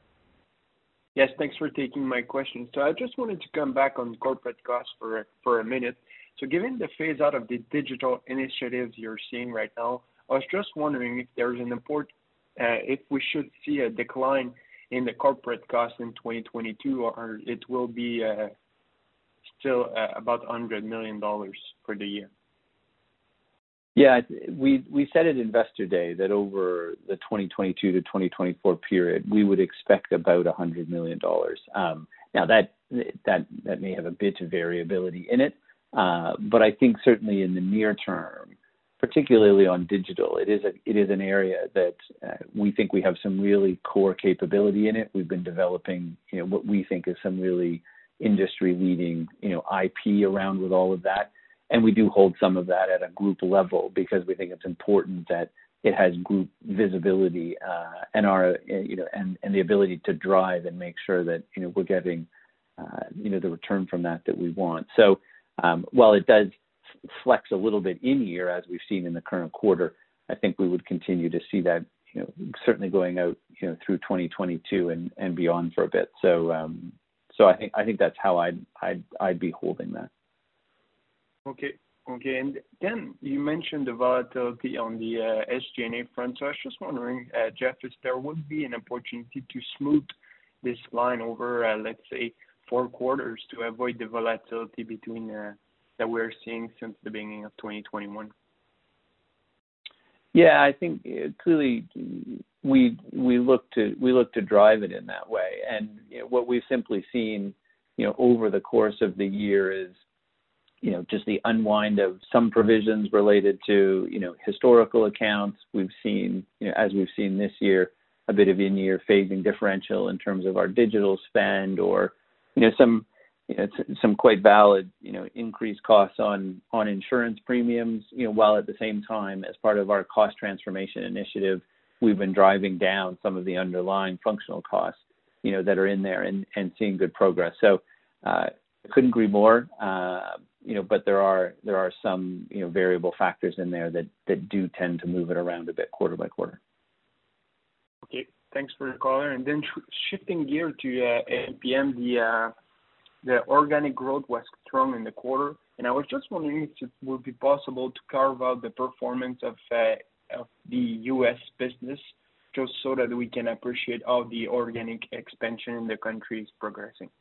[SPEAKER 10] for taking my question. So I just wanted to come back on corporate costs for a minute. So given the phase out of the digital initiatives you're seeing right now, I was just wondering if there's if we should see a decline in the corporate costs in 2022, or it will be still about $100 million for the year.
[SPEAKER 4] Yeah, we said at Investor Day that over the 2022 to 2024 period, we would expect about $100 million. Now that may have a bit of variability in it, but I think certainly in the near term, particularly on digital, it is an area that we think we have some really core capability in it. We've been developing, what we think is some really industry-leading, IP around with all of that. And we do hold some of that at a group level because we think it's important that it has group visibility and the ability to drive and make sure that we're getting the return from that we want. So while it does flex a little bit in year as we've seen in the current quarter, I think we would continue to see that certainly going out through 2022 and beyond for a bit. So I think that's how I'd be holding that.
[SPEAKER 10] Okay. And then you mentioned the volatility on the SG&A front. So I was just wondering, Jeff, if there would be an opportunity to smooth this line over, let's say, 4 quarters to avoid the volatility between that we're seeing since the beginning of 2021?
[SPEAKER 4] Yeah, I think clearly we look to drive it in that way, and what we've simply seen, over the course of the year is, just the unwind of some provisions related to, historical accounts. We've seen, as we've seen this year, a bit of in-year phasing differential in terms of our digital spend, or, some quite valid, increased costs on insurance premiums, while at the same time, as part of our cost transformation initiative, we've been driving down some of the underlying functional costs, that are in there and seeing good progress. So I couldn't agree more, but there are some, variable factors in there that do tend to move it around a bit quarter by quarter.
[SPEAKER 10] Okay, thanks for the caller. And then shifting gear to APM, the organic growth was strong in the quarter, and I was just wondering if it would be possible to carve out the performance of the U.S. business, just so that we can appreciate how the organic expansion in the country is progressing.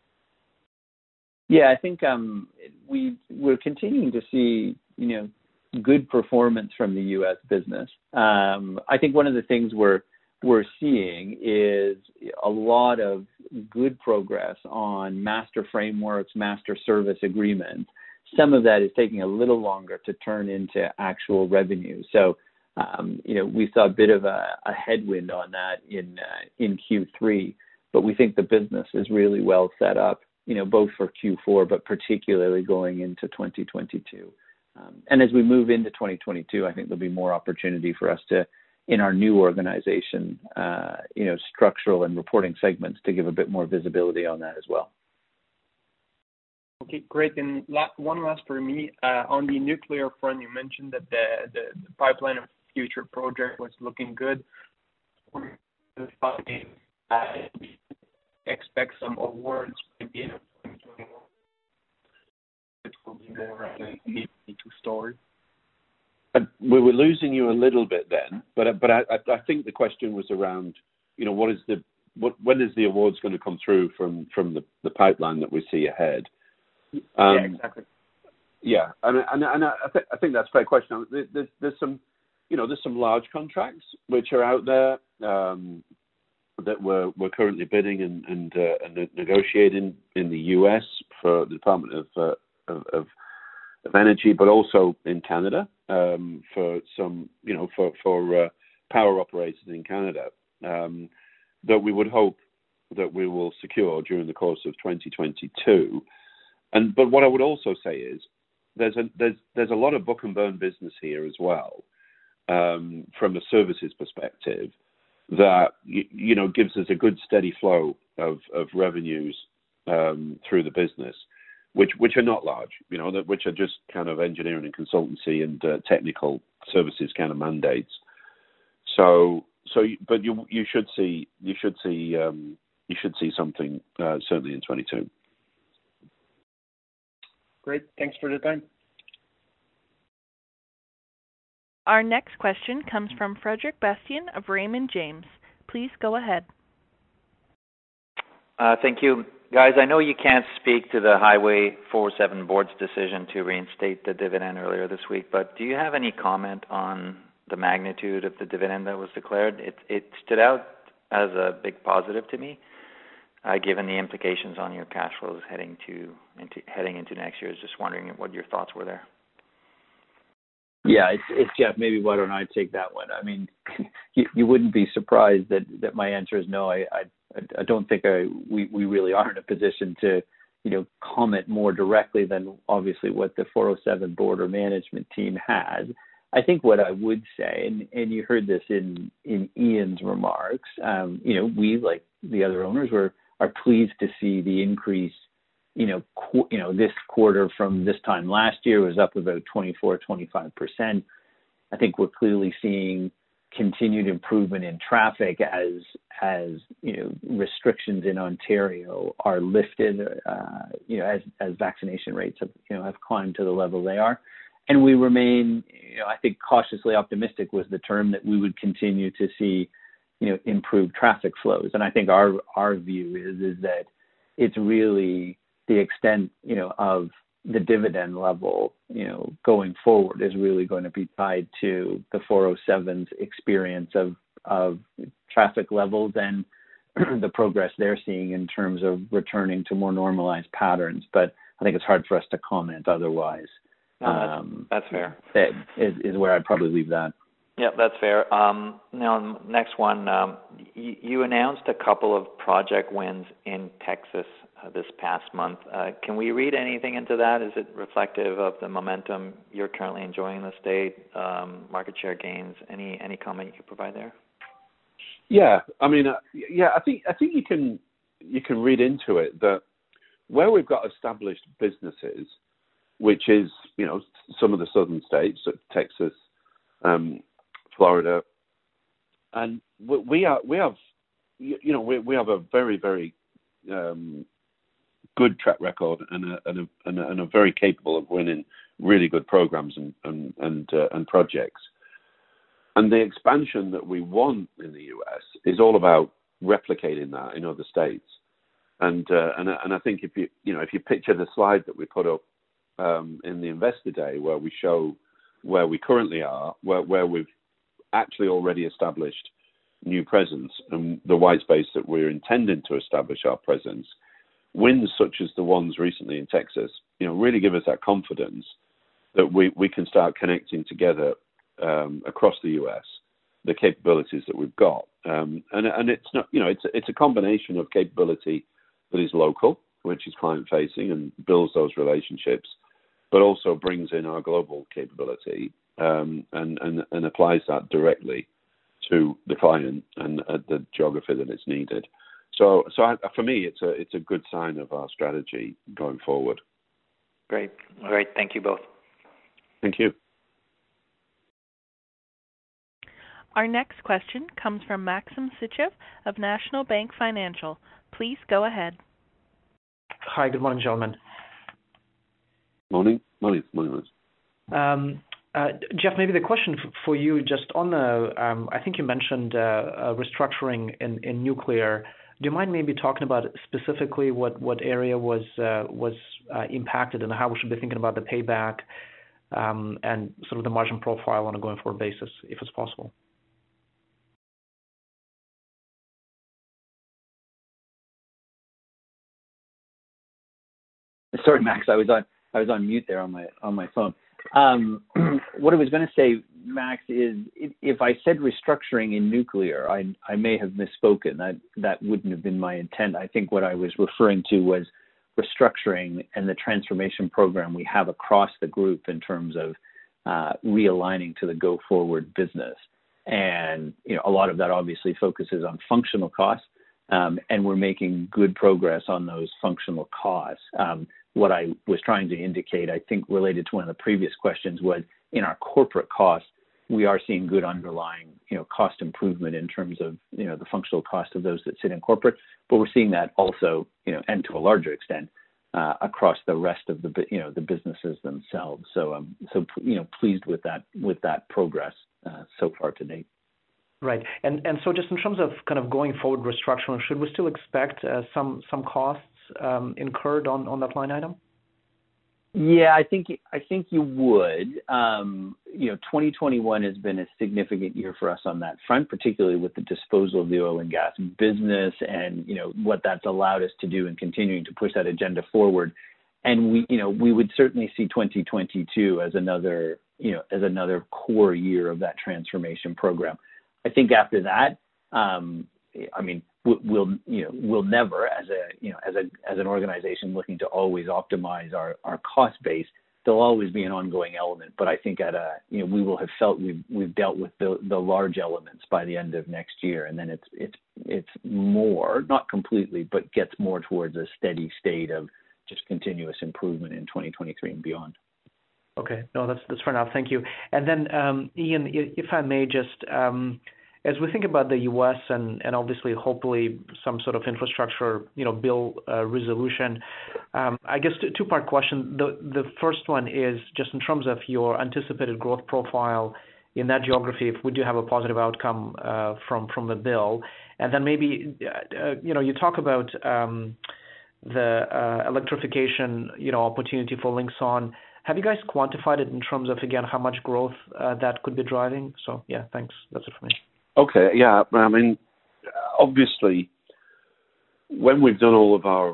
[SPEAKER 4] Yeah, I think we're continuing to see, good performance from the U.S. business. I think one of the things we're seeing is a lot of good progress on master frameworks, master service agreements. Some of that is taking a little longer to turn into actual revenue. So, we saw a bit of a headwind on that in Q3, but we think the business is really well set up, both for Q4, but particularly going into 2022. And as we move into 2022, I think there'll be more opportunity for us to, in our new organization, structural and reporting segments, to give a bit more visibility on that as well.
[SPEAKER 10] Okay, great. And one last for me. On the nuclear front, you mentioned that the pipeline of future project was looking good. Expect some awards at the end of 2021. It will be more to story.
[SPEAKER 3] We were losing you a little bit then, but I think the question was around, when is the awards going to come through from the pipeline that we see ahead?
[SPEAKER 10] Yeah, exactly.
[SPEAKER 3] Yeah, and I think that's a fair question. There's some large contracts which are out there that we're currently bidding and negotiating in the U.S. for the Department of Energy, but also in Canada for some, for power operators in Canada that we would hope that we will secure during the course of 2022. But what I would also say is there's a lot of book and burn business here as well from a services perspective that gives us a good steady flow of revenues through the business, which are not large, which are just kind of engineering and consultancy and technical services kind of mandates. But you should see something certainly in 22.
[SPEAKER 10] Great, thanks for the time.
[SPEAKER 1] Our next question comes from Frederic Bastien of Raymond James. Please go ahead.
[SPEAKER 11] Thank you. Guys, I know you can't speak to the Highway 407 board's decision to reinstate the dividend earlier this week, but do you have any comment on the magnitude of the dividend that was declared? It stood out as a big positive to me, given the implications on your cash flows heading into next year. I was just wondering what your thoughts were there.
[SPEAKER 4] Yeah, it's Jeff. Maybe why don't I take that one? I mean, you wouldn't be surprised that my answer is no. I don't think we really are in a position to, comment more directly than obviously what the 407 board or management team has. I think what I would say, and you heard this in Ian's remarks, we, like the other owners, are pleased to see the increase. This quarter from this time last year was up about 24-25%. I think we're clearly seeing continued improvement in traffic as restrictions in Ontario are lifted, as vaccination rates have climbed to the level they are. And we remain, I think cautiously optimistic was the term, that we would continue to see improve traffic flows. And I think our view is that it's really the extent, of the dividend level, going forward is really going to be tied to the 407's experience of traffic levels and the progress they're seeing in terms of returning to more normalized patterns. But I think it's hard for us to comment otherwise.
[SPEAKER 11] That's fair.
[SPEAKER 4] That is where I'd probably leave that.
[SPEAKER 11] Yeah, that's fair. Now, next one. You announced a couple of project wins in Texas this past month. Can we read anything into that? Is it reflective of the momentum you're currently enjoying in the state, market share gains? Any comment you could provide there?
[SPEAKER 3] Yeah, I mean, I think you can read into it that where we've got established businesses, which is some of the southern states, so Texas, Florida, and we have a very, very good track record and are very capable of winning really good programs and projects. And the expansion that we want in the US is all about replicating that in other states. And I think if you picture the slide that we put up in the Investor Day, where we show where we currently are, where we've actually already established new presence, and the white space that we're intending to establish our presence, wins such as the ones recently in Texas, really give us that confidence that we can start connecting together across the US the capabilities that we've got, and it's not, it's a combination of capability that is local, which is client facing and builds those relationships, but also brings in our global capability and applies that directly to the client and at the geography that it's needed. So for me, it's a good sign of our strategy going forward.
[SPEAKER 11] Great. All right. Thank you both.
[SPEAKER 3] Thank you.
[SPEAKER 1] Our next question comes from Maxim Sytchev of National Bank Financial. Please go ahead.
[SPEAKER 12] Hi, good morning, gentlemen.
[SPEAKER 3] Morning.
[SPEAKER 12] Jeff, maybe the question for you, just on the, I think you mentioned restructuring in nuclear. Do you mind maybe talking about specifically what area was impacted and how we should be thinking about the payback and sort of the margin profile on a going forward basis, if it's possible?
[SPEAKER 4] Sorry, Max, I was on mute there on my phone. What I was going to say, Max, is if I said restructuring in nuclear, I may have misspoken. That wouldn't have been my intent. I think what I was referring to was restructuring and the transformation program we have across the group in terms of realigning to the go-forward business. And a lot of that obviously focuses on functional costs, and we're making good progress on those functional costs. What I was trying to indicate, I think related to one of the previous questions, was in our corporate costs, we are seeing good underlying, cost improvement in terms of, the functional cost of those that sit in corporate. But we're seeing that also, and to a larger extent, across the rest of the businesses themselves. So pleased with that progress so far to date.
[SPEAKER 12] Right. And so just in terms of kind of going forward restructuring, should we still expect some costs incurred on that line item?
[SPEAKER 4] Yeah, I think you would. 2021 has been a significant year for us on that front, particularly with the disposal of the oil and gas business and what that's allowed us to do in continuing to push that agenda forward. And we would certainly see 2022 as another core year of that transformation program. I think after that, we'll never, as an organization looking to always optimize our cost base, there'll always be an ongoing element. But I think we will have felt we've dealt with the large elements by the end of next year, and then it's more, not completely, but gets more towards a steady state of just continuous improvement in 2023 and beyond.
[SPEAKER 12] Okay, no, that's fair enough. Thank you. And then, Ian, if I may just, as we think about the U.S. and obviously, hopefully, some sort of infrastructure, bill resolution, I guess two-part question. The first one is just in terms of your anticipated growth profile in that geography if we do have a positive outcome from the bill? And then maybe you talk about the electrification opportunity for Linxon. Have you guys quantified it in terms of, again, how much growth that could be driving? So yeah, thanks. That's it for me.
[SPEAKER 3] Okay, yeah. I mean, obviously, when we've done all of our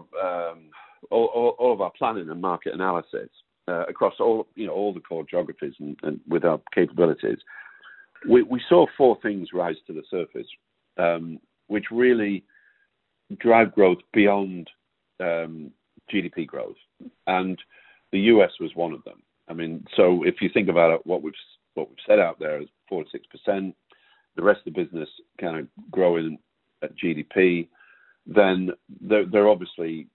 [SPEAKER 3] planning and market analysis across all the core geographies and with our capabilities, we saw four things rise to the surface, which really drive growth beyond GDP growth, and the US was one of them. I mean, so if you think about it, what we've set out there is 4 to 6%. The rest of the business kind of growing at GDP. Then they're obviously,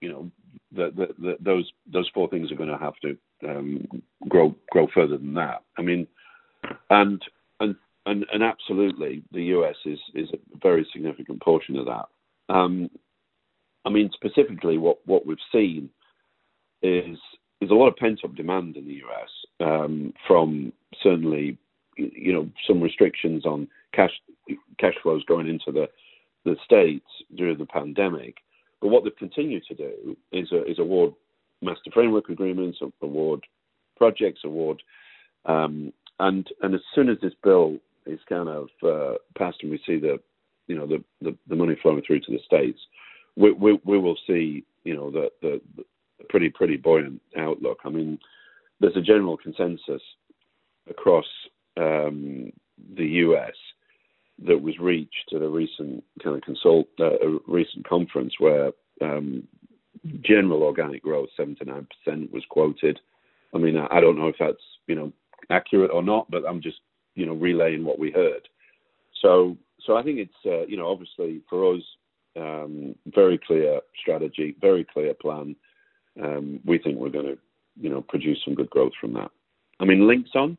[SPEAKER 3] those four things are going to have to grow further than that. I mean, and absolutely, the US is a very significant portion of that. I mean, specifically, what we've seen is a lot of pent-up demand in the US from certainly, some restrictions on cash flows going into the States during the pandemic. But what they've continued to do is award master framework agreements, award projects, and as soon as this bill is kind of passed and we see the money flowing through to the States, we will see the pretty buoyant outlook. I mean, there's a general consensus across the US that was reached at a recent kind of recent conference where general organic growth 7 to 9% was quoted. I mean, I don't know if that's accurate or not, but I'm just relaying what we heard. So I think it's obviously for us very clear strategy, very clear plan. We think we're going to produce some good growth from that. I mean, Linxon.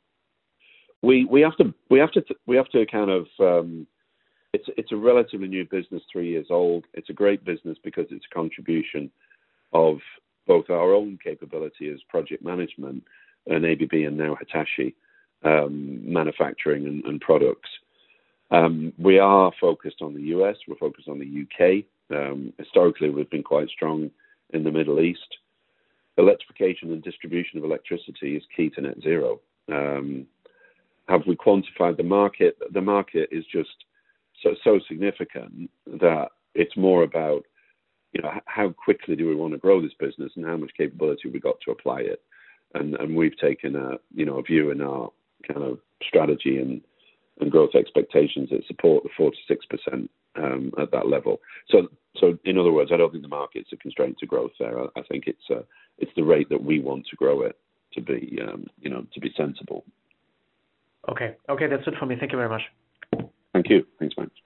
[SPEAKER 3] We have to kind of it's a relatively new business, 3 years old. It's a great business because it's a contribution of both our own capability as project management and ABB and now Hitachi manufacturing and products. We are focused on the US. We're focused on the UK. Historically, we've been quite strong in the Middle East. Electrification and distribution of electricity is key to net zero. Have we quantified the market? The market is just so significant that it's more about, how quickly do we want to grow this business and how much capability we got to apply it. And we've taken a view in our kind of strategy and growth expectations that support the 4 to 6% at that level. So in other words, I don't think the market's a constraint to growth there. I think it's the rate that we want to grow it to be sensible.
[SPEAKER 12] Okay, that's it for me. Thank you very much.
[SPEAKER 3] Thank you. Thanks, Max.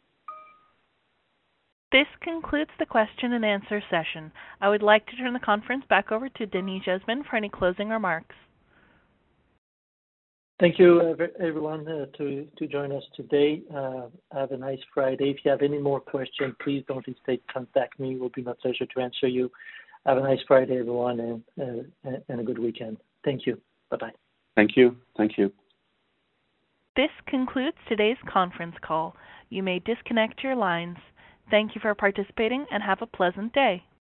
[SPEAKER 1] This concludes the question and answer session. I would like to turn the conference back over to Denis Jasmin for any closing remarks.
[SPEAKER 2] Thank you, everyone, to join us today. Have a nice Friday. If you have any more questions, please don't hesitate to contact me. It will be my pleasure to answer you. Have a nice Friday, everyone, and a good weekend. Thank you. Bye-bye.
[SPEAKER 3] Thank you.
[SPEAKER 1] This concludes today's conference call. You may disconnect your lines. Thank you for participating and have a pleasant day.